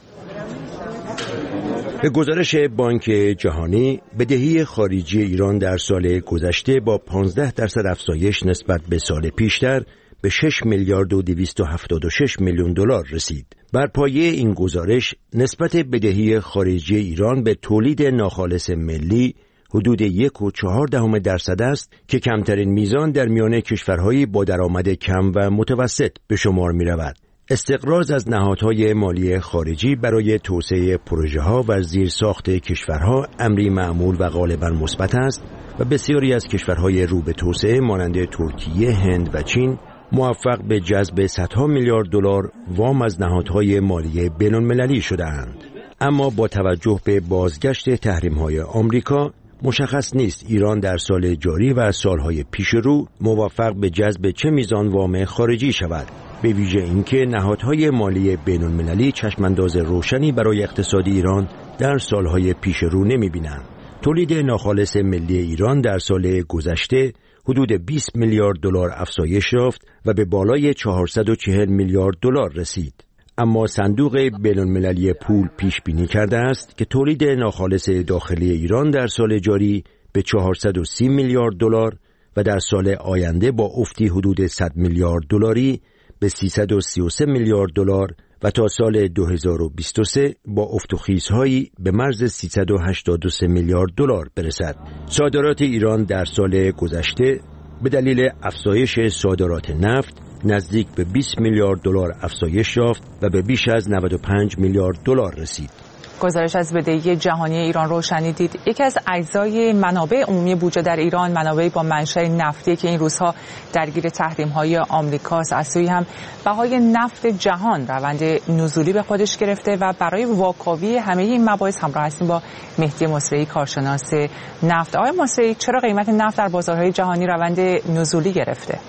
به گزارش بانک جهانی بدهی خارجی ایران در سال گذشته با پانزده درصد افزایش نسبت به سال پیشتر به شش میلیارد و دویست و هفتاد و شش میلیون دلار رسید. بر پایه این گزارش نسبت بدهی خارجی ایران به تولید ناخالص ملی حدود یک و چهار دهم درصد است که کمترین میزان در میان کشورهای با درآمد کم و متوسط به شمار می رود. استقراض از نهادهای مالی خارجی برای توسعه پروژه‌ها و زیرساخت کشورها امری معمول و غالباً مثبت است و بسیاری از کشورهای رو به توسعه مانند ترکیه، هند و چین موفق به جذب صدها میلیارد دلار وام از نهادهای مالی بین‌المللی شده‌اند. اما با توجه به بازگشت تحریم‌های آمریکا مشخص نیست ایران در سال جاری و سالهای پیش رو موفق به جذب چه میزان وام خارجی شود، به ویژه اینکه نهادهای مالی بین‌المللی چشمانداز روشنی برای اقتصاد ایران در سالهای پیش رو نمی‌بینند. تولید ناخالص ملی ایران در سال گذشته حدود بیست میلیارد دلار افزایش یافت و به بالای چهارصد و چهل میلیارد دلار رسید. اما صندوق بین‌المللی پول پیش بینی کرده است که تولید ناخالص داخلی ایران در سال جاری به چهارصد و سی میلیارد دلار و در سال آینده با افتی حدود صد میلیارد دلاری به سیصد و سی و سه میلیارد دلار و تا سال دو هزار و بیست و سه با افت و خیزهایی به مرز سیصد و هشتاد و سه میلیارد دلار برسد. صادرات ایران در سال گذشته به دلیل افزایش صادرات نفت نزدیک به بیست میلیارد دلار افزایش یافت و به بیش از نود و پنج میلیارد دلار رسید. گزارش از بدهی جهانی ایران رو شنیدید. یکی از اجزای منابع عمومی بودجه در ایران منابع با منشأ نفتی که این روزها درگیر تحریم‌های آمریکاست. از سوی هم بهای نفت جهان روند نزولی به خودش گرفته و برای واکاوی همه این مباحث همراه هستیم با مهدی مصری کارشناس نفت. آقای مصری، چرا قیمت نفت در بازارهای جهانی روند نزولی گرفته؟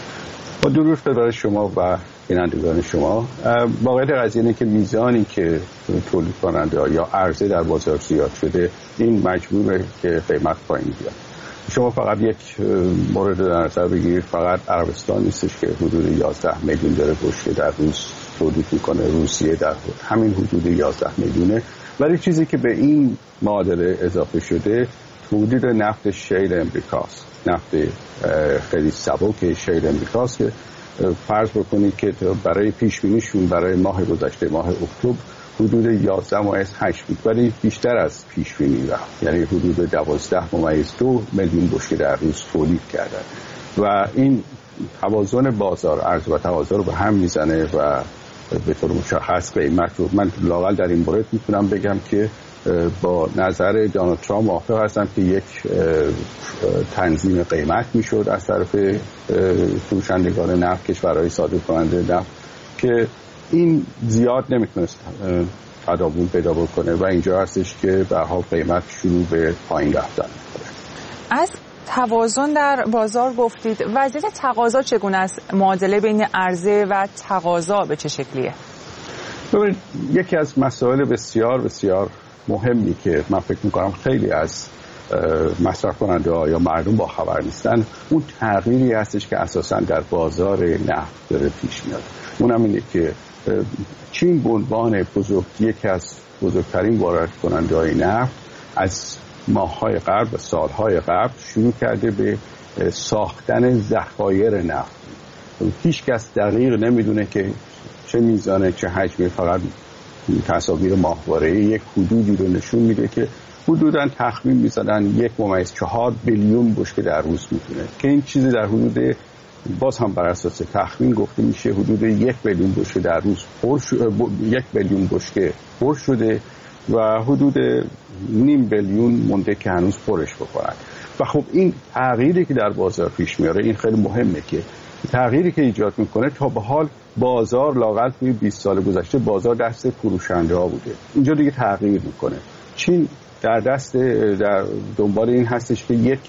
با درود برای شما و بینندگان شما، واقعیت قضیه اینه که میزانی که تولید کننده ها یا عرضه در بازار زیاد شده این مجبوره که قیمت پایین بیاد. شما فقط یک مورد در نظر بگیرید، فقط عربستان نیستش که حدود یازده میلیون داره بشکه در روز تولید میکنه، روسیه در همین حدود یازده میلیونه، ولی چیزی که به این معادله اضافه شده تولید نفت شیل امریکاست، نفت خیلی سبک شیل امریکاست که فرض بکنید که برای پیش بینیشون برای ماه گذشته ماه اکتبر حدود یازده ممیز هشت بود، ولی بیشتر از پیش بینی رفت، یعنی حدود دوازده ممیز دو میلیون بشکه در روز تولید کردن و این توازن بازار عرضه و تقاضا رو به هم میزنه و به طور مشخص قیمت رو من لااقل در این مورد میتونم بگم که با نظر دونالد ترامپ موافق هستم که یک تنظیم قیمت میشد از طرف فروشندگان نفت، کشورهای صادر کننده نفت، که این زیاد نمیتونست تداوم پیدا بکنه و اینجا هستش که به حال قیمت شروع به پایین رفتن میکنه. از توازن در بازار گفتید، وضعیت تقاضا چگونه است؟ معادله بین عرضه و تقاضا به چه شکلیه؟ ببینید، یکی از مسائل بسیار بسیار مهمی که من فکر میکنم خیلی از مصرف کننده ها یا مردم با خبر نیستن، اون تغییری هستش که اساسا در بازار نفت داره پیش میاد. اونم اینه که چین به عنوان بزرگ یکی از بزرگترین وارد کننده های نفت از ماه‌های قبل و سال‌های قبل شروع کرده به ساختن ذخایر نفت. هیچ کس دقیق نمیدونه که چه میزانه چه حجمی، فقط تصاویر ماهواره‌ای یک حدودی رو نشون میده که حدوداً تخمین میزدن یک ممیز چهار بیلیون بشکه در روز میتونه، که این چیزی در حدود، باز هم بر اساس تخمین گفته میشه حدود یک بیلیون بشکه در روز پر شده، یک بیلیون بشکه پر شده و حدود نیم بیلیون مونده که هنوز پرش بکنن. و خب این تغییری که در بازار پیش میاره این خیلی مهمه، که تغییری که ایجاد میکنه تا به حال بازار لااقل توی بیست سال گذشته بازار دست فروشنده ها بوده، اینجا دیگه تغییر میکنه. چین در دست در دنبال این هستش که یک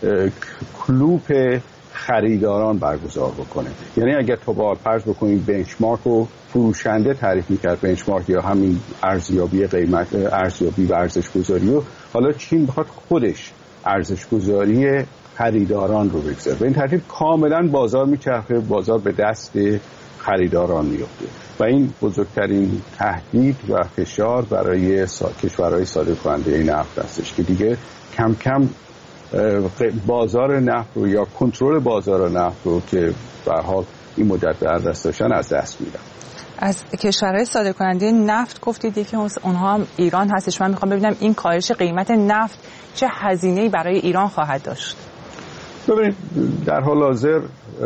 کلوپ خریداران برگزار بکنه. یعنی اگر تا به حال فرض بکنید بنچمارک رو فروشنده تعریف میکرد، بنچمارک یا همین ارزیابی قیمت، ارزیابی و ارزش گذاری رو، حالا چین بخواد خودش ارزش گذاری خریداران رو بگذاره. به این ترتیب کاملا بازار میچرخه، بازار به دست خریداران میفته و این بزرگترین تهدید و فشار برای کشورهای صادر کننده نفت هستش که دیگه کم کم بازار نفت رو یا کنترل بازار نفت رو که به هر حال این مدت در دست داشتن از دست میدن. از کشورهای صادر کننده نفت گفتید یکی اونها هم ایران هستش. من میخوام ببینم این کاهش قیمت نفت چه هزینه‌ای برای ایران خواهد داشت؟ ببینید در حال حاضر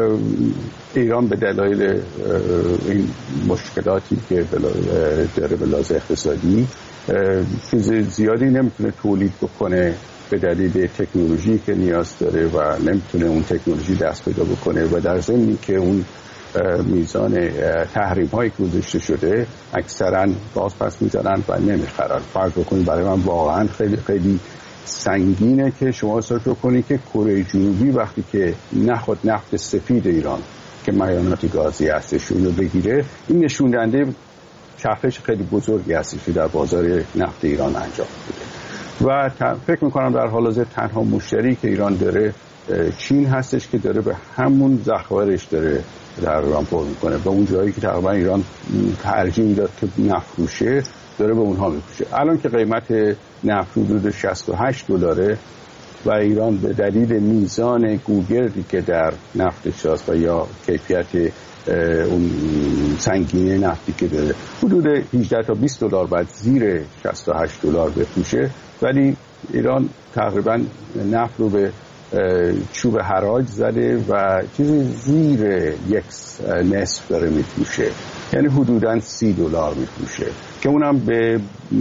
ایران به دلایل این مشکلاتی که داره به لحاظ اقتصادی چیز زیادی نمیتونه تولید بکنه به دلیل تکنولوژی که نیاز داره و نمیتونه اون تکنولوژی دست پیدا بکنه و در ضمنی که اون میزان تحریم هایی که گذاشته شده اکثرا باز پس میزنن و نمیخرن. فرض بکنید برای من واقعا خیلی خیلی سنگینه که شما فکر کنید که کره جنوبی وقتی که نخود نفت سفید ایران که معاینات گازی هستش رو بگیره، این نشون دهنده چرخش خیلی بزرگی هستش که در بازار نفت ایران انجام میده و فکر میکنم در حال حاضر تنها مشتری که ایران داره چین هستش که داره به همون ذخایرش داره در ایران پر میکنه و اون جایی که تقریبا ایران ترجیح میداد که نفروشه داره به اونها میفروشه. الان که قیمت نفت حدود شصت و هشت دلاره و ایران به دلیل میزان گوگردی که در نفتش هست و یا کیفیت اون سنگینی نفتی که داره حدود هجده تا بیست دلار بعد زیر شصت و هشت دلار بفروشه، ولی ایران تقریبا نفت رو به چوب حراج زده و چیزی زیر یک نصف داره میفروشه، یعنی حدوداً سی دلار میفروشه که اونم به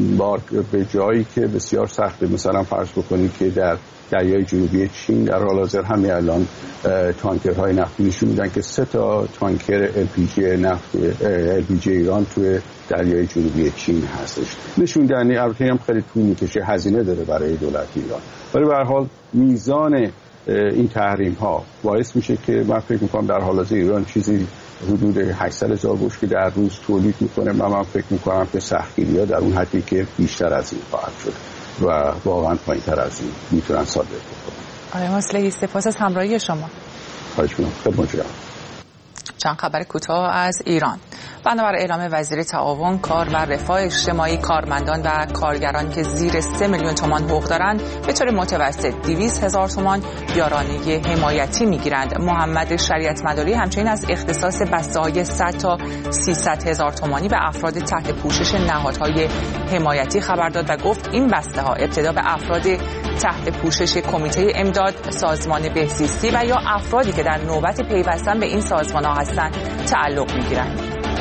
به جایی که بسیار سخته. مثلا فرض بکنید که در دریای جنوبی چین در حال حاضر همین الان تانکرهای نفتی نشون میدن که سه تا تانکر ال پی جی نفت ال پی جی ایران توی دریای جنوبی چین هستش. نشون دهنده البته هم خیلی طول میکشه، هزینه داره برای دولت ایران، ولی به هر حال میزان این تحریم ها باعث میشه که من فکر میکنم در حال حاضر ایران چیزی حدود هشتصد هزار بشکه در روز تولید میکنه و من فکر میکنم که سختگیری‌ها در اون حدی که بیشتر از این خواهد شد و واقعا پایین‌تر از این میتونن صادر بکنن. آقای مصلحی سپاس از همراهی شما. خواهش می‌کنم. خدمتتونم. چند خبر کوتاه از ایران. بنابر اعلام وزیر تعاون، کار و رفاه اجتماعی، کارمندان و کارگران که زیر سه میلیون تومان حقوق دارند به طور متوسط دویست هزار تومان یارانه حمایتی میگیرند. محمد شریعت مداری همچنین از اختصاص بسته‌های صد تا سیصد هزار تومانی به افراد تحت پوشش نهادهای حمایتی خبر داد و گفت این بسته‌ها ابتدا به افراد تحت پوشش کمیته امداد، سازمان بهزیستی و یا افرادی که در نوبت پیوستن به این سازمان‌ها هستند تعلق می‌گیرند.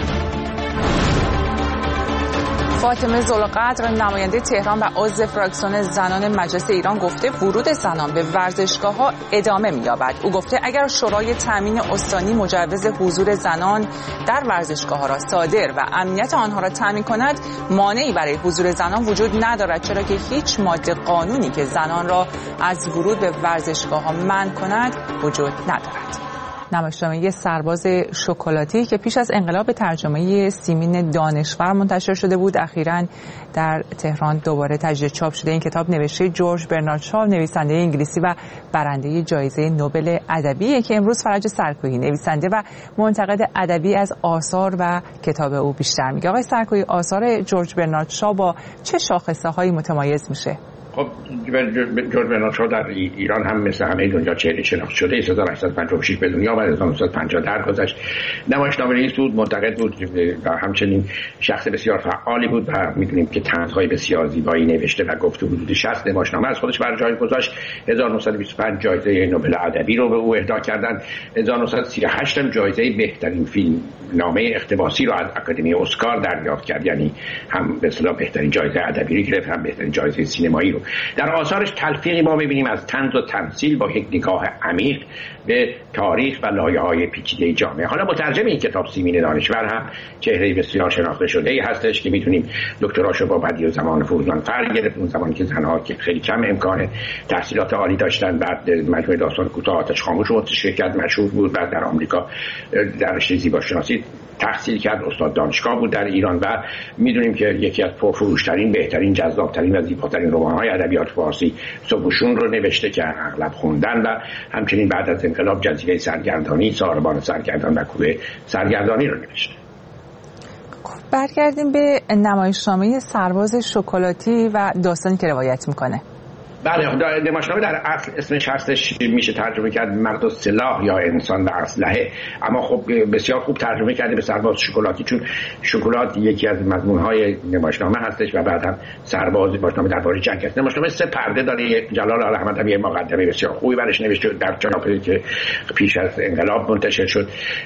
فاطمه ذوالقدر نماینده تهران و عضو فراکسیون زنان مجلس ایران گفته ورود زنان به ورزشگاه‌ها ادامه می‌یابد. او گفته اگر شورای تامین استانی مجوز حضور زنان در ورزشگاه‌ها را صادر و امنیت آنها را تامین کند، مانعی برای حضور زنان وجود ندارد، چرا که هیچ ماده قانونی که زنان را از ورود به ورزشگاه‌ها منع کند وجود ندارد. نمایشنامه سرباز شکلاتی که پیش از انقلاب به ترجمه سیمین دانشور منتشر شده بود، اخیراً در تهران دوباره تجدید چاپ شده. این کتاب نوشته جورج برنارد شاو، نویسنده انگلیسی و برنده جایزه نوبل ادبی که امروز فرج سرکویی، نویسنده و منتقد ادبی، از آثار و کتاب او بیشتر میگه. آقای سرکویی، آثار جورج برنارد شاو با چه شاخصه‌هایی متمایز میشه؟ خب جورج برنارد شو در ایران هم مثل همه دنیا چهره شناخته شده. هزار و هشتصد و پنجاه و شش به دنیا و هزار و نهصد و پنجاه درگذشت. نمایشنامه‌نویس بود، منتقد بود و همچنین شخص بسیار فعالی بود و می‌دونیم که طنزهای بسیار زیبایی نوشته و گفت. حدود شصت نمایشنامه از خودش بر جای گذاشت. هزار و نهصد و بیست و پنج جایزه نوبل ادبی رو به او اهدا کردند. هزار و نهصد و سی و هشت هم جایزه بهترین فیلم نامه اقتباسی رو از اکادمی اسکار دریافت کرد، یعنی هم به اصطلاح بهترین جایزه ادبی رو گرفت، هم بهترین جایزه سینمایی رو. در آثارش تلفیقی ما می‌بینیم از طنز و تمثیل با یک نگاه عمیق به تاریخ و لایه‌های پیچیده جامعه. حالا مترجم این کتاب سیمین دانشور هم چهره بسیار شناخته شده‌ای هستش که می‌دونیم دکتراشو با بدیع و زمان فروزانفر گرفت، اون زمانی که زن‌ها که خیلی کم امکان تحصیلات عالی داشتن. بعد مجموعه داستان کوتاه آتش خاموش رو منتشر کرد، مشهور بود. بعد در آمریکا در رشته زیباشناسی تحصیل کرد، استاد دانشگاه بود در ایران و میدونیم که یکی از پرفروشترین، بهترین، جذابترین و زیباترین رمان‌های ادبیات فارسی صبحشون رو نوشته که اغلب خوندن و همچنین بعد از انقلاب جزیره سرگردانی، ساربان سرگردان و کوه سرگردانی رو نوشته. برگردیم به نمایشنامه سرباز شکلاتی و داستانی که روایت میکنه. بله، نمایشنامه در اصل اسمش هستش میشه ترجمه کرد مرد و سلاح یا انسان و اسلحه، اما خب بسیار خوب ترجمه کرده به سرباز شکلاتی، چون شکلات یکی از مضمون‌های نمایشنامه هستش و بعد هم سرباز نمایشنامه درباره جنگ است. نمایشنامه سه پرده داره. جلال آل‌احمدی مقدمه بسیار خوبی برش نوشته در چاپی که پیش از انقلاب منتشر شد.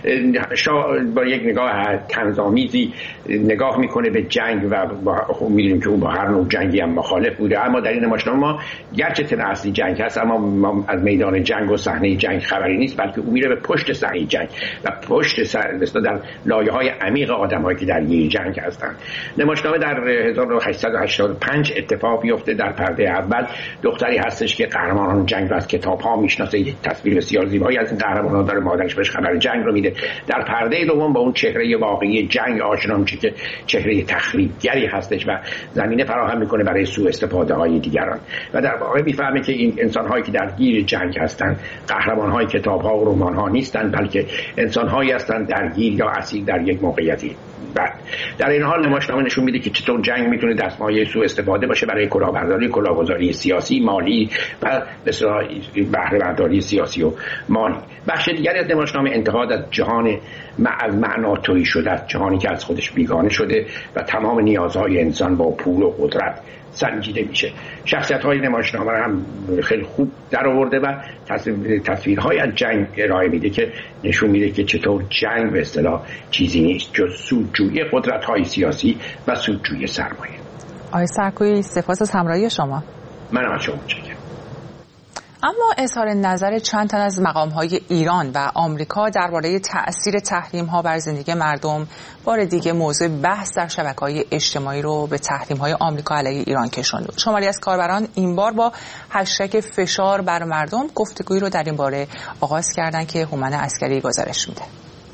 با یک نگاه طنزآمیزی نگاه میکنه به جنگ و خب می‌دونیم که اون با هر نوع جنگی هم مخالف بوده، اما در این نمایشنامه ما گرچه تن اصلی جنگ هست اما ما از میدان جنگ و صحنه جنگ خبری نیست، بلکه او میره به پشت صحنه جنگ و پشت صحنه در لایه‌های عمیق آدمایی که در یک جنگ هستند. نمایشنامه در هزار و هشتصد و هشتاد و پنج اتفاق میفته. در پرده اول دختری هستش که قهرمانان جنگ رو از کتاب‌ها میشناسه، یک تصویر بسیار زیبایی از این قهرمان‌ها داره، مادرش بهش خبر جنگ رو میده. در پرده دوم با اون چهره واقعی جنگ آشنا میشه که چهره تخریبگری هستش و زمینه فراهم میکنه برای سوء استفاده‌های دیگران و در واقع میفهمه که این انسان‌هایی که درگیر جنگ هستند قهرمان‌های کتاب‌ها و رمان‌ها نیستند، بلکه انسان‌هایی هستند درگیر یا اسیر در یک موقعیتی. بعد در این حال نمایشنامه نشون میده که چطور جنگ میتونه دستمایه سوء استفاده باشه برای کلاهبرداری، کلاهگذاری سیاسی، مالی و بسیار بهره برداری سیاسی و مالی. بخش دیگری از نمایشنامه انتقاد از جهان از معنا تویی شده است، جهانی که از خودش بیگانه شده و تمام نیازهای انسان با پول و قدرت سنجیده میشه. شخصیت‌های نمایشنامه هم خیلی خوب در آورده و تصویرهای از جنگ ارائه میده که نشون میده که چطور جنگ به اصطلاح چیزی نیست جز سودجویی قدرت‌های سیاسی و سودجویی سرمایه. آقای سرکویی سپاس از همراهی شما. من از شما متشکرم. اما اظهار نظر چند تن از مقام‌های ایران و آمریکا درباره تأثیر تحریم‌ها بر زندگی مردم بار دیگه موضوع بحث در شبکه‌های اجتماعی رو به تحریم‌های آمریکا علیه ایران کشوند. شماری از کاربران این بار با هشتگ فشار بر مردم گفتگویی رو در این باره آغاز کردن که هومن عسکری گزارش میده.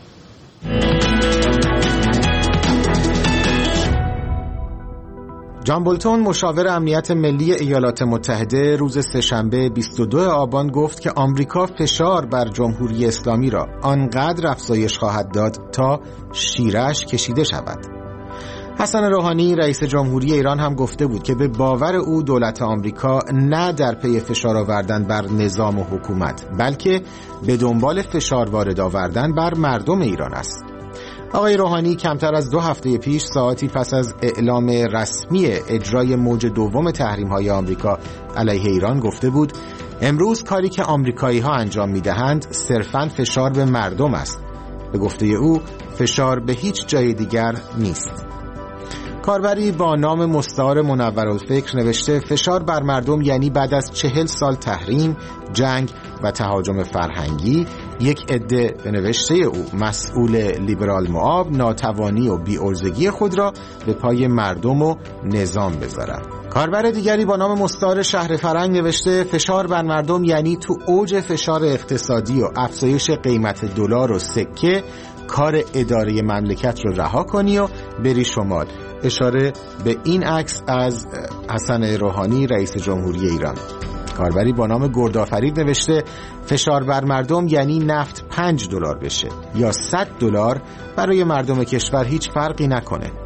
جان بولتون مشاور امنیت ملی ایالات متحده روز سه‌شنبه بیست و دوم آبان گفت که آمریکا فشار بر جمهوری اسلامی را آنقدر افزایش خواهد داد تا شیرش کشیده شود. حسن روحانی رئیس جمهوری ایران هم گفته بود که به باور او دولت آمریکا نه در پی فشار آوردن بر نظام و حکومت بلکه به دنبال فشار وارد آوردن بر مردم ایران است. آقای روحانی کمتر از دو هفته پیش ساعتی پس از اعلام رسمی اجرای موج دوم تحریم‌های آمریکا علیه ایران گفته بود امروز کاری که آمریکایی‌ها انجام می‌دهند صرفاً فشار به مردم است. به گفته او فشار به هیچ جای دیگر نیست. کاربری با نام مستعار منورالفکر نوشته فشار بر مردم یعنی بعد از چهل سال تحریم، جنگ و تهاجم فرهنگی یک عده به نوشته او مسئول لیبرال مآب ناتوانی و بی‌عرضگی خود را به پای مردم و نظام بذارند. کاربر دیگری با نام مستعار شهر فرنگ نوشته فشار بر مردم یعنی تو اوج فشار اقتصادی و افزایش قیمت دلار و سکه کار اداره مملکت رو رها کنی و بری شمال. اشاره به این عکس از حسن روحانی رئیس جمهوری ایران. کاربری با نام گردآفرید نوشته فشار بر مردم یعنی نفت پنج دلار بشه یا صد دلار برای مردم کشور هیچ فرقی نکنه.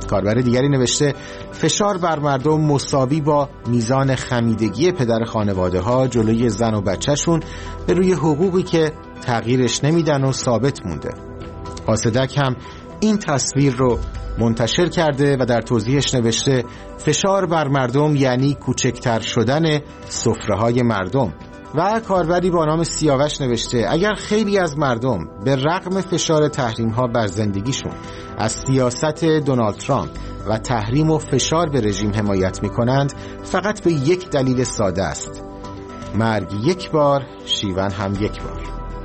کاربر دیگری نوشته فشار بر مردم مساوی با میزان خمیدگی پدر خانواده ها جلوی زن و بچهشون به روی حقوقی که تغییرش نمیدن و ثابت مونده. قاصدک هم این تصویر رو منتشر کرده و در توضیحش نوشته فشار بر مردم یعنی کوچکتر شدن سفره‌های مردم. و کاربری با نام سیاوش نوشته اگر خیلی از مردم به رغم فشار تحریم‌ها بر زندگیشون از سیاست دونالد ترامپ و تحریم و فشار به رژیم حمایت می‌کنند، فقط به یک دلیل ساده است: مرگ یک بار، شیون هم یک بار.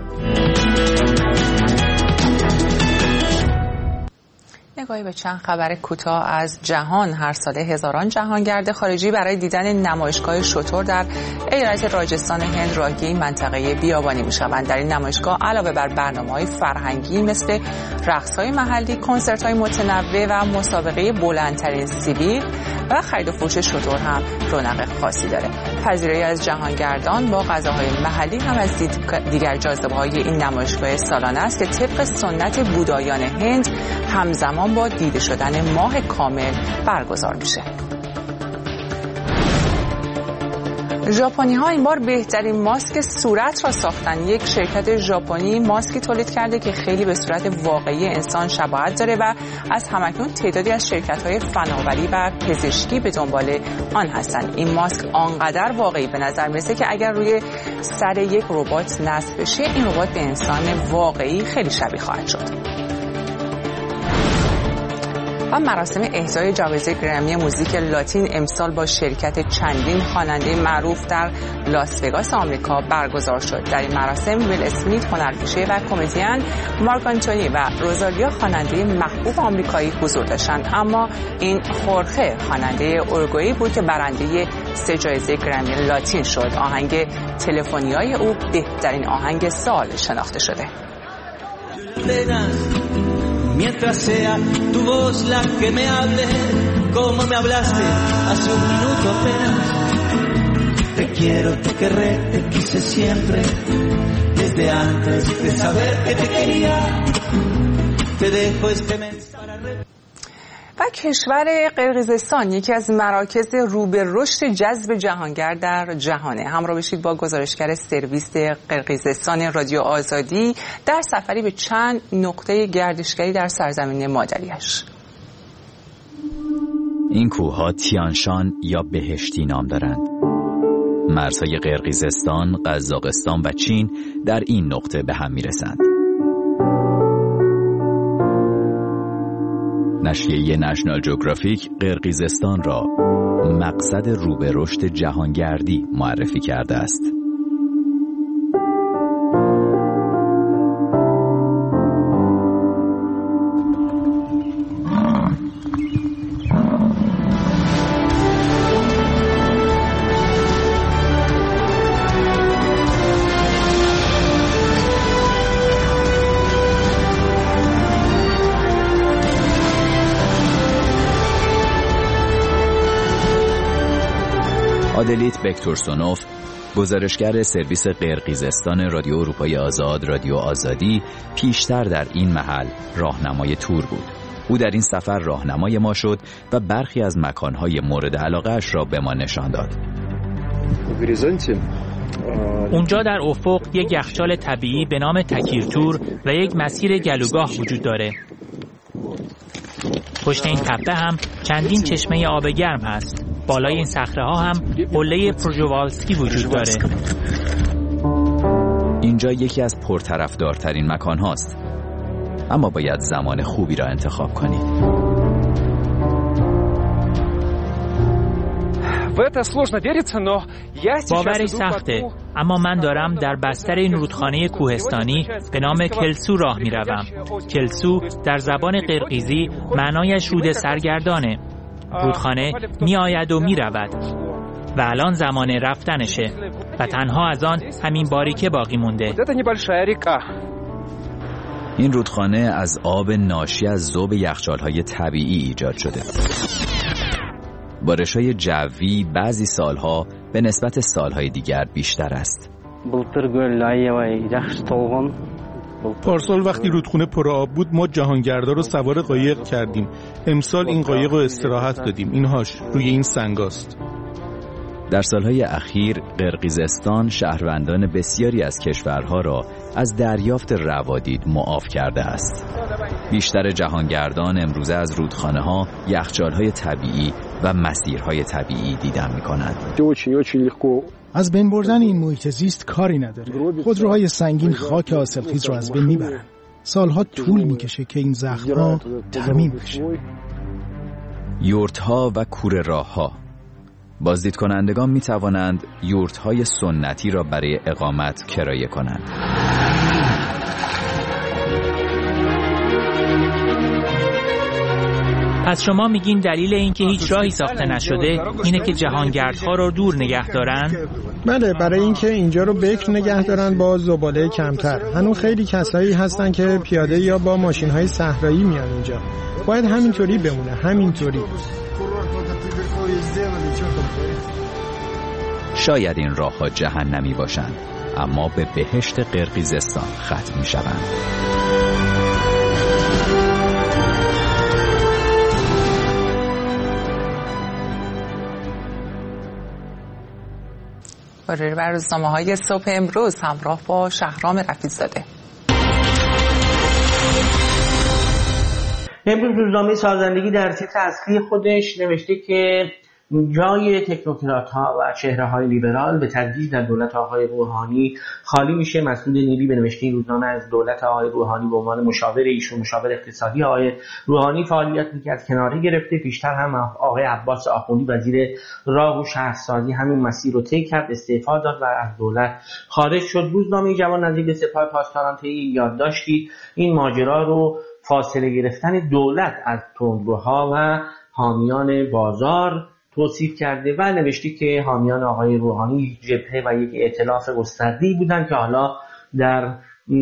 نگاهی به چند خبر کوتاه از جهان. هر ساله هزاران جهانگرد خارجی برای دیدن نمایشگاه شتر در ایالت راجستان هند راهی منطقه بیابانی می‌شوند. در این نمایشگاه علاوه بر برنامه‌های فرهنگی مثل رقص‌های محلی، کنسرت‌های متنوع و مسابقه بلندترین سیبیل و خرید و فروش شتر هم رونق خاصی داره. پذیرایی از جهانگردان با غذاهای محلی هم از دیگر جاذبه‌های این نمایشگاه سالانه است که طبق سنت بودایان هند همزمان با دیده شدن ماه کامل برگزار میشه. ژاپنی ها این بار بهترین ماسک صورت را ساختن. یک شرکت ژاپنی ماسکی تولید کرده که خیلی به صورت واقعی انسان شباهت داره و از همکنون تعدادی از شرکت های فناوری و پزشکی به دنبال آن هستند. این ماسک آنقدر واقعی به نظر میرسه که اگر روی سر یک ربات نصب بشه، این ربات به انسان واقعی خیلی شبیه خواهد شد. و مراسم اهدای جایزه گرمی موزیک لاتین امسال با شرکت چندین خواننده معروف در لاس وگاس آمریکا برگزار شد. در این مراسم ویل اسمیت هنرپیشه و کمدین، مارک آنتونی و روزالیا خواننده محبوب آمریکایی حضور داشتند، اما این خورخه خواننده اورگوئی بود که برنده سه جایزه گرمی لاتین شد. آهنگ تلفنیای او بهترین آهنگ سال شناخته شده. Mientras sea tu voz la que me hable, como me hablaste hace un minuto apenas. Te quiero, te querré, te quise siempre, desde antes de saber que te quería. Te dejo este mensaje para و کشور قرقیزستان یکی از مراکز رو به رشد جذب جهانگرد در جهانه. همراه بشید با گزارشگر سرویس قرقیزستان رادیو آزادی در سفری به چند نقطه گردشگری در سرزمین مادریش. این کوه‌ها تیانشان یا بهشتی نام دارند. مرزهای قرقیزستان، قزاقستان و چین در این نقطه به هم میرسند. نشریه نشنال جغرافیک قرقیزستان را مقصد رو به رشد جهانگردی معرفی کرده است. آدلیت بکتورسونوف، گزارشگر سرویس قرقیزستان رادیو اروپای آزاد رادیو آزادی، پیشتر در این محل راهنمای تور بود. او در این سفر راهنمای ما شد و برخی از مکانهای مورد علاقه‌اش را به ما نشان داد. اونجا در افق یک یخچال طبیعی به نام تکیرتور و یک مسیر گلوگاه وجود داره. پشت این تپه هم چندین چشمه آب گرم هست. بالای این صخره ها هم قله پروژوالسکی وجود داره. اینجا یکی از پرطرفدارترین مکان هاست، اما باید زمان خوبی را انتخاب کنید. باورش سخته، اما من دارم در بستر این رودخانه کوهستانی به نام کلسو راه می روم. کلسو در زبان قرقیزی معنایش رود سرگردانه. رودخانه می آید و می رود و الان زمان رفتنشه و تنها از آن همین باریکه باقی مونده. این رودخانه از آب ناشی از ذوب یخچال‌های طبیعی ایجاد شده. بارش‌های جوی بعضی سالها به نسبت سالهای دیگر بیشتر است. پارسال وقتی رودخونه پر آب بود ما جهانگردا رو سوار قایق کردیم. امسال این قایق رو استراحت دادیم. اینهاش روی این سنگاست. در سالهای اخیر قرقیزستان شهروندان بسیاری از کشورها را از دریافت روادید معاف کرده است. بیشتر جهانگردان امروزه از رودخانه‌ها، یخچال‌های طبیعی و مسیرهای طبیعی دیدن می‌کنند. از بین بردن این محیط زیست کاری نداره. خودروهای سنگین خاک حاصلخیز رو از بین میبرن. سالها طول میکشه که این زخم‌ها ترمیم بشه. یورت‌ها و کوره راه‌ها. بازدید کنندگان می توانند یورت‌های سنتی را برای اقامت کرایه کنند. پس شما میگین دلیل اینکه هیچ راهی ساخته نشده اینه که جهانگردها رو دور نگه دارن؟ بله، برای اینکه اینجا رو بکر نگه دارن با زباله کمتر. هنوز خیلی کسایی هستن که پیاده یا با ماشین‌های صحرایی میان اینجا. باید همینطوری بمونه، همینطوری. شاید این راه‌ها جهنمی باشند، اما به بهشت قرقیزستان ختم می‌شوند. بر روزنامه‌های صبح امروز همراه با شهرام رفیع‌زاده. امروز روزنامه سازندگی در تیتر اصلی خودش نوشته که جای تکنوکرات‌ها و چهره‌های لیبرال به تدریج در دولت آقای روحانی خالی میشه. مسعود نیلی به نوشته این روزنامه از دولت آقای روحانی به عنوان مشاور ایشون، مشاور اقتصادی آقای روحانی فعالیت می‌کرد، کناره گرفته. پیشتر هم آقای عباس آخوندی وزیر راه و شهرسازی همین مسیر رو طی کرد، استعفا داد و از دولت خارج شد. روزنامه جوان نزدیک سپاه پاسداران طی یادداشتی این ماجرا رو فاصله گرفتن دولت از تندروها و حامیان بازار توصیف کرده و نوشته که حامیان آقای روحانی جبهه و یک ائتلاف گسترده‌ای بودند که حالا در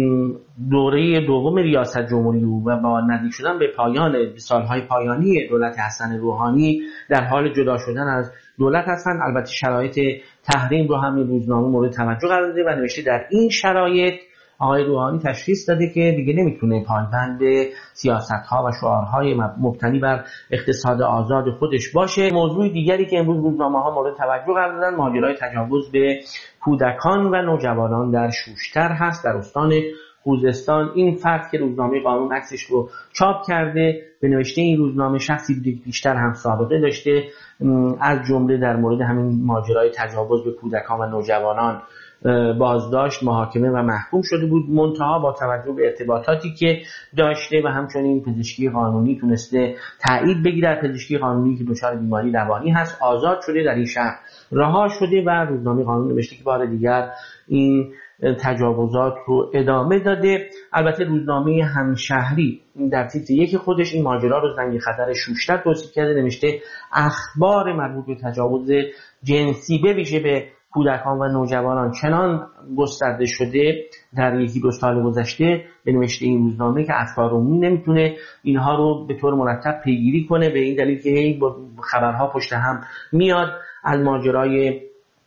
دوره دوم ریاست جمهوری و با نزدیک شدن به پایان سالهای پایانی دولت حسن روحانی در حال جدا شدن از دولت هستند. البته شرایط تحریم رو هم این روزنامه مورد توجه قرار داده و نوشته در این شرایط آقای روحانی تشخیص داده که دیگه نمیتونه پایبند سیاست‌ها و شعارهای مبتنی بر اقتصاد آزاد خودش باشه. موضوع دیگری که امروز روزنامه‌ها مورد توجه قرار دادن ماجرای تجاوز به کودکان و نوجوانان در شوشتر هست، در استان خوزستان. این فرد که روزنامه قانون عکسش رو چاپ کرده به نوشته این روزنامه شخصی بوده که بیشتر هم سابقه داشته، از جمله در مورد همین ماجرای تجاوز به کودکان و نوجوانان بازداشت، محاکمه و محکوم شده بود. منتها با توجه به ارتباطاتی که داشته و همچنین پزشکی قانونی تونسته تایید بگیره، پزشکی قانونی که دچار بیماری روانی هست آزاد شده، در این شهر رها شده و روزنامه قانون نوشته که بار دیگر این تجاوزات رو ادامه داده. البته روزنامه همشهری در تیتر یک خودش این ماجرا رو زنگ خطر شوشتر توصیف کرده، نوشته اخبار مربوط به تجاوز جنسی به ویژه به کودکان و نوجوانان چنان گسترده شده در یکی دو سال گذشته به نوشته این روزنامه که افکار عمومی نمیتونه اینها رو به طور مرتب پیگیری کنه، به این دلیل که هی خبرها پشت هم میاد. از ماجرای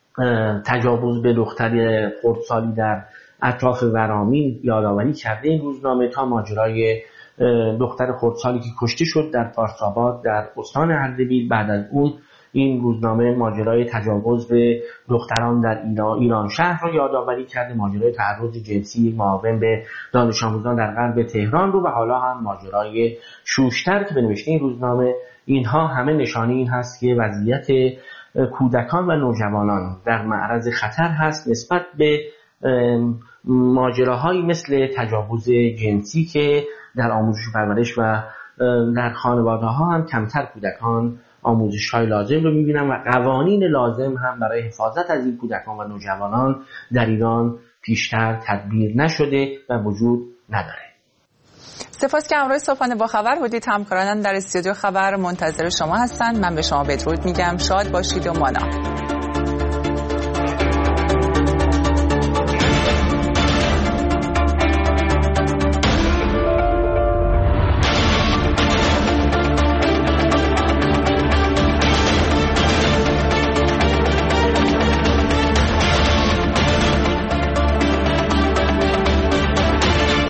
تجاوز به دختر خردسالی در اطراف ورامین یادآوری کرده این روزنامه تا ماجرای دختر خردسالی که کشته شد در فارس‌آباد در استان اردبیل. بعد از اون این روزنامه ماجرای تجاوز به دختران در ایران شهر رو یادآوری کرده، ماجرای تعرض جنسی معاون به دانش آموزان در غرب تهران رو و حالا هم ماجرای شوشتر که به نوشته این روزنامه. اینها همه نشانه این هست که وضعیت کودکان و نوجوانان در معرض خطر هست نسبت به ماجراهایی مثل تجاوز جنسی که در آموزش و پرورش و در خانواده ها هم کمتر کودکان آموزش های لازم رو میبینن و قوانین لازم هم برای حفاظت از این کودکان و نوجوانان در ایران پیشتر تدبیر نشده و وجود نداره. سپاس که همراه صبحانه با خبر بودید. همکارانم در استودیو خبر منتظر شما هستند. من به شما بدرود میگم. شاد باشید و مانا.